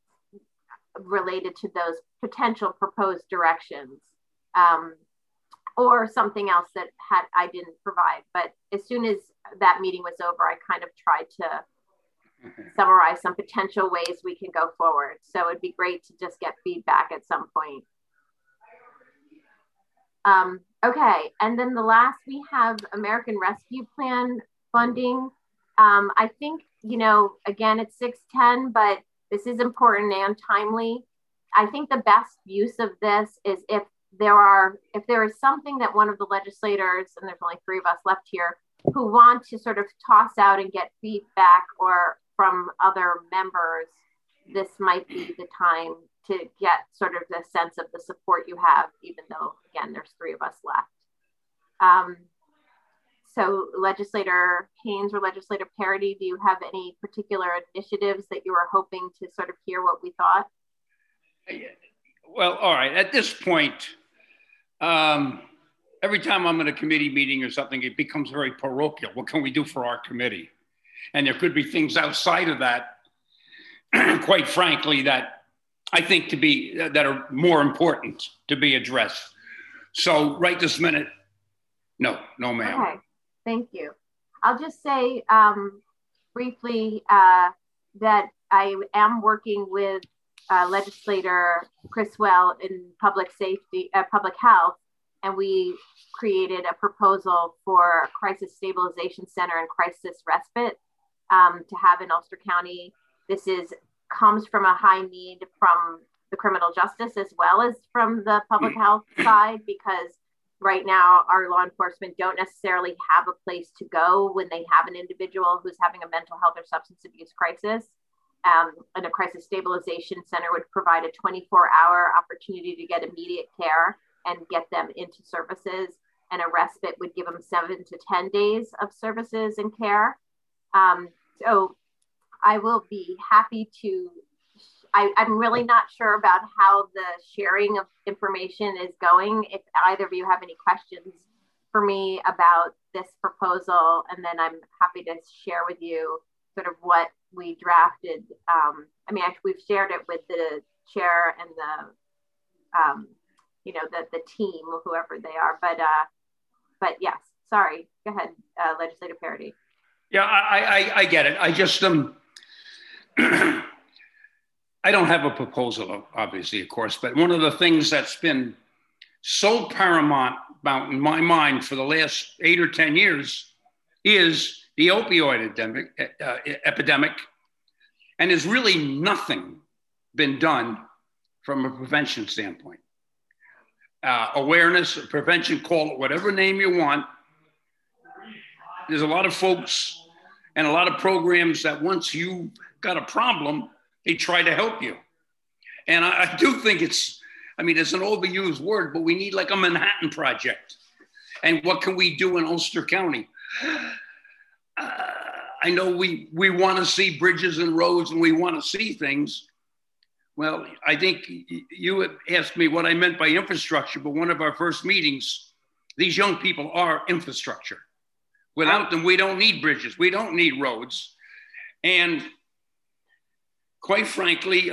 related to those potential proposed directions. or something else that I didn't provide. But as soon as that meeting was over, I kind of tried to summarize some potential ways we can go forward. So it'd be great to just get feedback at some point. Okay, and then the last, we have American Rescue Plan funding. I think, you know, again, it's 6:10, but this is important and timely. I think the best use of this is if there is something that one of the legislators, and there's only 3 of us left here, who want to sort of toss out and get feedback or from other members, this might be the time to get sort of the sense of the support you have, even though, again, there's 3 of us left. So Legislator Haynes or Legislator Parity, do you have any particular initiatives that you were hoping to sort of hear what we thought? Well, all right. At this point, every time I'm in a committee meeting or something, it becomes very parochial. What can we do for our committee? And there could be things outside of that, quite frankly, that I think that are more important to be addressed. So right this minute, no, ma'am. Okay, thank you. I'll just say briefly that I am working with Legislator Criswell in public safety, public health, and we created a proposal for a crisis stabilization center and crisis respite to have in Ulster County. This comes from a high need from the criminal justice as well as from the public health side, because right now our law enforcement don't necessarily have a place to go when they have an individual who's having a mental health or substance abuse crisis. And a crisis stabilization center would provide a 24-hour opportunity to get immediate care and get them into services. And a respite would give them 7 to 10 days of services and care. So I will be happy to, I'm really not sure about how the sharing of information is going. If either of you have any questions for me about this proposal, and then I'm happy to share with you sort of what we drafted. I mean, actually, we've shared it with the chair and the, you know, the team, whoever they are. But yes, sorry. Go ahead, Legislator Parity. Yeah, I get it. I just I don't have a proposal, obviously, of course, but one of the things that's been so paramount in my mind for the last 8 or 10 years is the opioid epidemic, and there's really nothing been done from a prevention standpoint. Awareness, prevention, call it whatever name you want. There's a lot of folks and a lot of programs that once you got a problem, they try to help you. And I do think it's an overused word, but we need like a Manhattan Project. And what can we do in Ulster County? I know we want to see bridges and roads and we want to see things. Well, I think you had asked me what I meant by infrastructure, but one of our first meetings, these young people are infrastructure. Without them, we don't need bridges. We don't need roads. And quite frankly,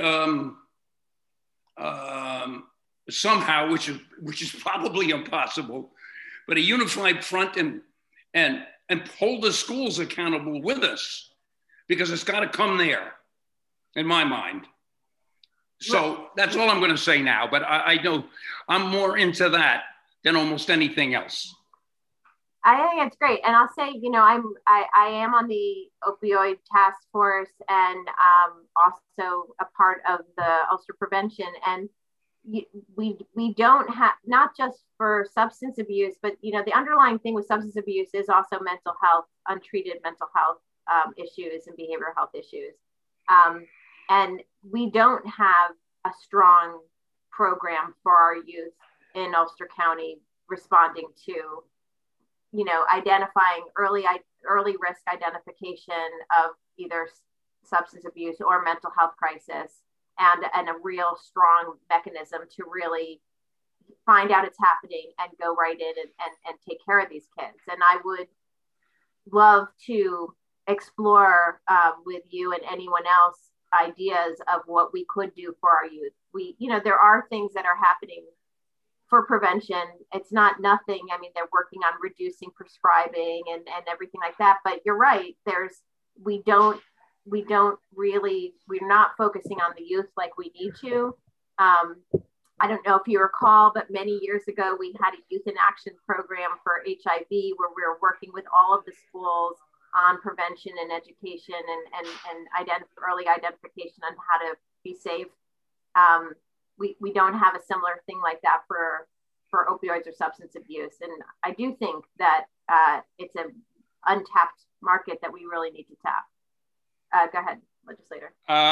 somehow, which is probably impossible, but a unified front and hold the schools accountable with us, because it's got to come there, in my mind. So that's all I'm going to say now, but I know I'm more into that than almost anything else. I think it's great. And I'll say, you know, I am on the opioid task force and also a part of the Ulster Prevention. And we don't have, not just for substance abuse, but, you know, the underlying thing with substance abuse is also mental health, untreated mental health issues and behavioral health issues. And we don't have a strong program for our youth in Ulster County responding to, you know, identifying early risk identification of either substance abuse or mental health crisis, and a real strong mechanism to really find out it's happening and go right in and take care of these kids. And I would love to explore with you and anyone else ideas of what we could do for our youth. You know, there are things that are happening for prevention. It's not nothing. I mean, they're working on reducing prescribing and everything like that. But you're right. We're not focusing on the youth like we need to. I don't know if you recall, but many years ago, we had a youth in action program for HIV where we were working with all of the schools on prevention and education and early identification on how to be safe. We don't have a similar thing like that for opioids or substance abuse. And I do think that it's an untapped market that we really need to tap. Go ahead, legislator.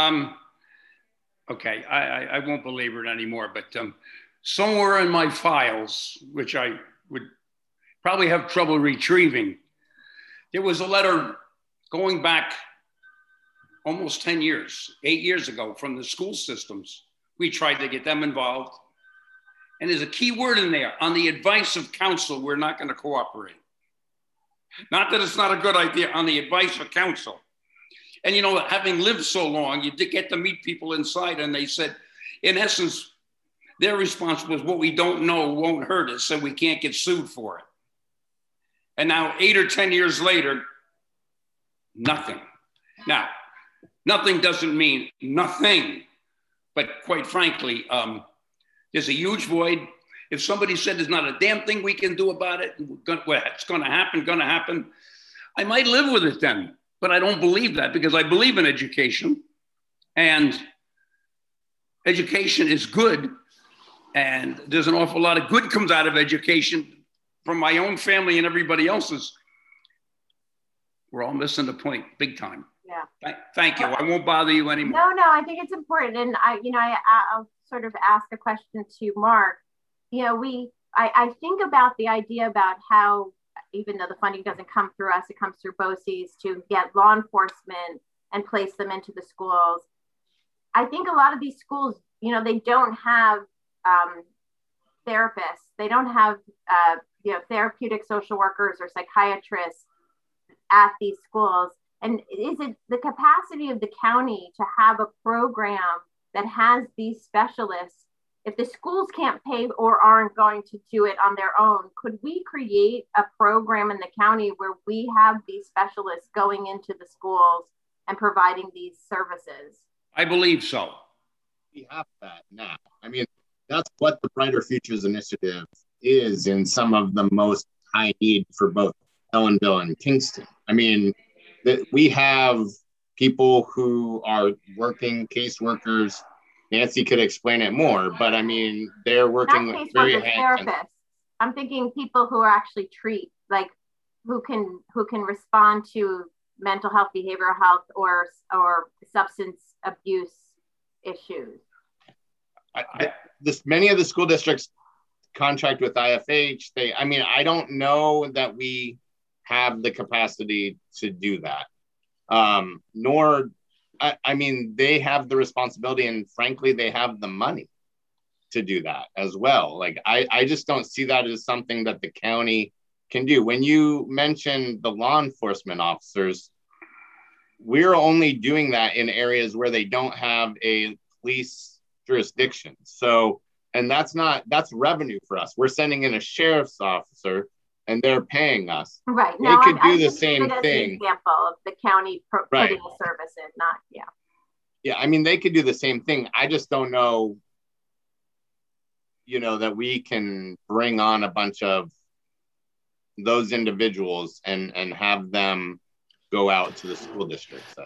Okay, I won't belabor it anymore, but somewhere in my files, which I would probably have trouble retrieving, there was a letter going back almost 10 years, 8 years ago from the school systems. We tried to get them involved. And there's a key word in there, on the advice of counsel, we're not going to cooperate. Not that it's not a good idea, on the advice of counsel. And, you know, having lived so long, you did get to meet people inside, and they said, in essence, their response was, what we don't know won't hurt us, so we can't get sued for it. And now 8 or 10 years later, nothing. Now, nothing doesn't mean nothing, but quite frankly, there's a huge void. If somebody said there's not a damn thing we can do about it, it's going to happen, I might live with it then. But I don't believe that, because I believe in education, and education is good. And there's an awful lot of good comes out of education from my own family and everybody else's. We're all missing the point big time. Yeah. Thank you. I won't bother you anymore. No, I think it's important. And I'll sort of ask a question to Mark. You know, I think about the idea about how, even though the funding doesn't come through us, it comes through BOCES to get law enforcement and place them into the schools. I think a lot of these schools, you know, they don't have therapists. They don't have, therapeutic social workers or psychiatrists at these schools. And is it the capacity of the county to have a program that has these specialists? If the schools can't pay or aren't going to do it on their own, could we create a program in the county where we have these specialists going into the schools and providing these services? I believe so. We have that now. I mean, that's what the Brighter Futures Initiative is in some of the most high need for both Ellenville and Kingston. I mean, we have people who are working, caseworkers. Nancy could explain it more, but I mean, they're working with very therapists. I'm thinking people who are actually who can respond to mental health, behavioral health, or substance abuse issues. Many of the school districts contract with IFH. I don't know that we have the capacity to do that. They have the responsibility, and frankly, they have the money to do that as well. Like, I just don't see that as something that the county can do. When you mention the law enforcement officers, we're only doing that in areas where they don't have a police jurisdiction. So, and that's revenue for us. We're sending in a sheriff's officer and they're paying us. Right. They could do the same thing. An example of the county putting a service in, not, yeah. Yeah, I mean, they could do the same thing. I just don't know, that we can bring on a bunch of those individuals and have them go out to the school districts.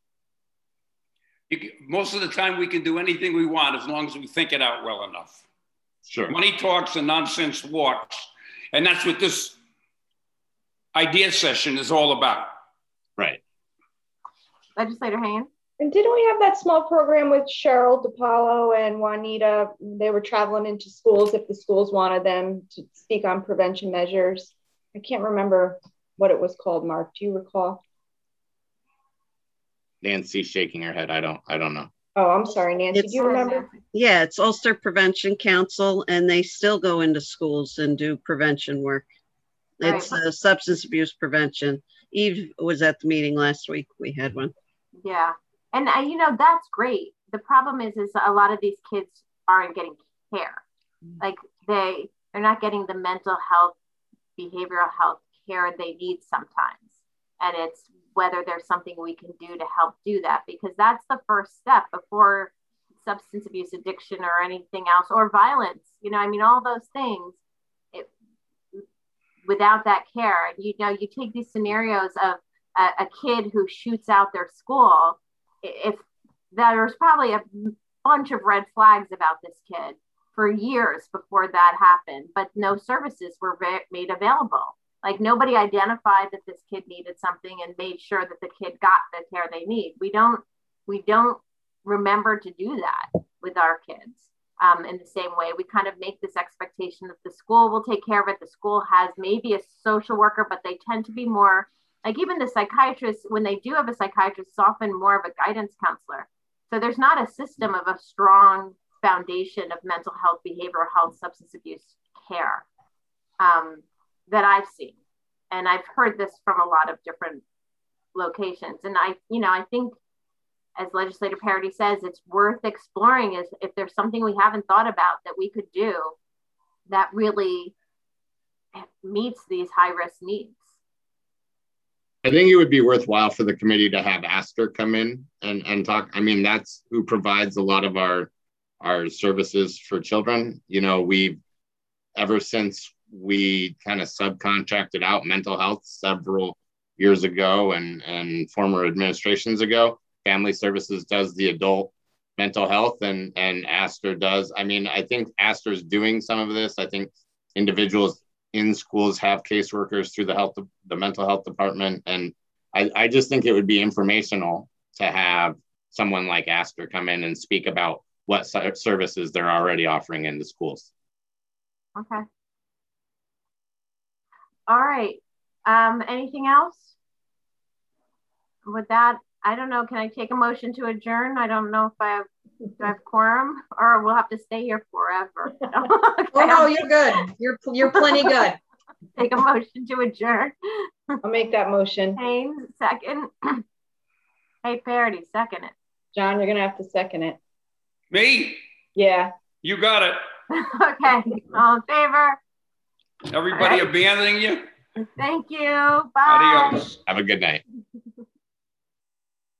Most of the time we can do anything we want as long as we think it out well enough. Sure. Money talks and nonsense walks. And that's what this idea session is all about. Right. Legislator Haynes? And didn't we have that small program with Cheryl DePaulo and Juanita? They were traveling into schools if the schools wanted them to speak on prevention measures. I can't remember what it was called, Mark. Do you recall? Nancy's shaking her head. I don't know. Oh, I'm sorry, Nancy. Do you remember? Yeah, it's Ulster Prevention Council, and they still go into schools and do prevention work. It's substance abuse prevention. Eve was at the meeting last week. We had one. Yeah. And, that's great. The problem is a lot of these kids aren't getting care. Like they're not getting the mental health, behavioral health care they need sometimes. And it's whether there's something we can do to help do that, because that's the first step before substance abuse, addiction, or anything else, or violence. You know, I mean, all those things, without that care, and you know, you take these scenarios of a kid who shoots out their school. If there's probably a bunch of red flags about this kid for years before that happened, but no services were made available. Like nobody identified that this kid needed something and made sure that the kid got the care they need. We don't remember to do that with our kids. In the same way, we kind of make this expectation that the school will take care of it. The school has maybe a social worker, but they tend to be more like, even the psychiatrist, when they do have a psychiatrist, it's often more of a guidance counselor. So there's not a system of a strong foundation of mental health, behavioral health, substance abuse care that I've seen. And I've heard this from a lot of different locations. And I think, as Legislator Parity says, it's worth exploring is if there's something we haven't thought about that we could do that really meets these high-risk needs. I think it would be worthwhile for the committee to have Aster come in and talk. I mean, that's who provides a lot of our services for children. You know, ever since we kind of subcontracted out mental health several years ago and former administrations ago, Family Services does the adult mental health and Aster does. I mean, I think Aster's doing some of this. I think individuals in schools have caseworkers through the mental health department. And I just think it would be informational to have someone like Aster come in and speak about what services they're already offering in the schools. Okay. All right. Anything else? With that, I don't know. Can I take a motion to adjourn? I don't know if do I have quorum, or we'll have to stay here forever. Okay. Oh no, you're good. You're plenty good. Take a motion to adjourn. I'll make that motion. Haynes, second. Hey, Parity, second it. John, you're gonna have to second it. Me? Yeah. You got it. Okay. All in favor? Everybody abandoning you? Thank you. Bye. Adios. Have a good night.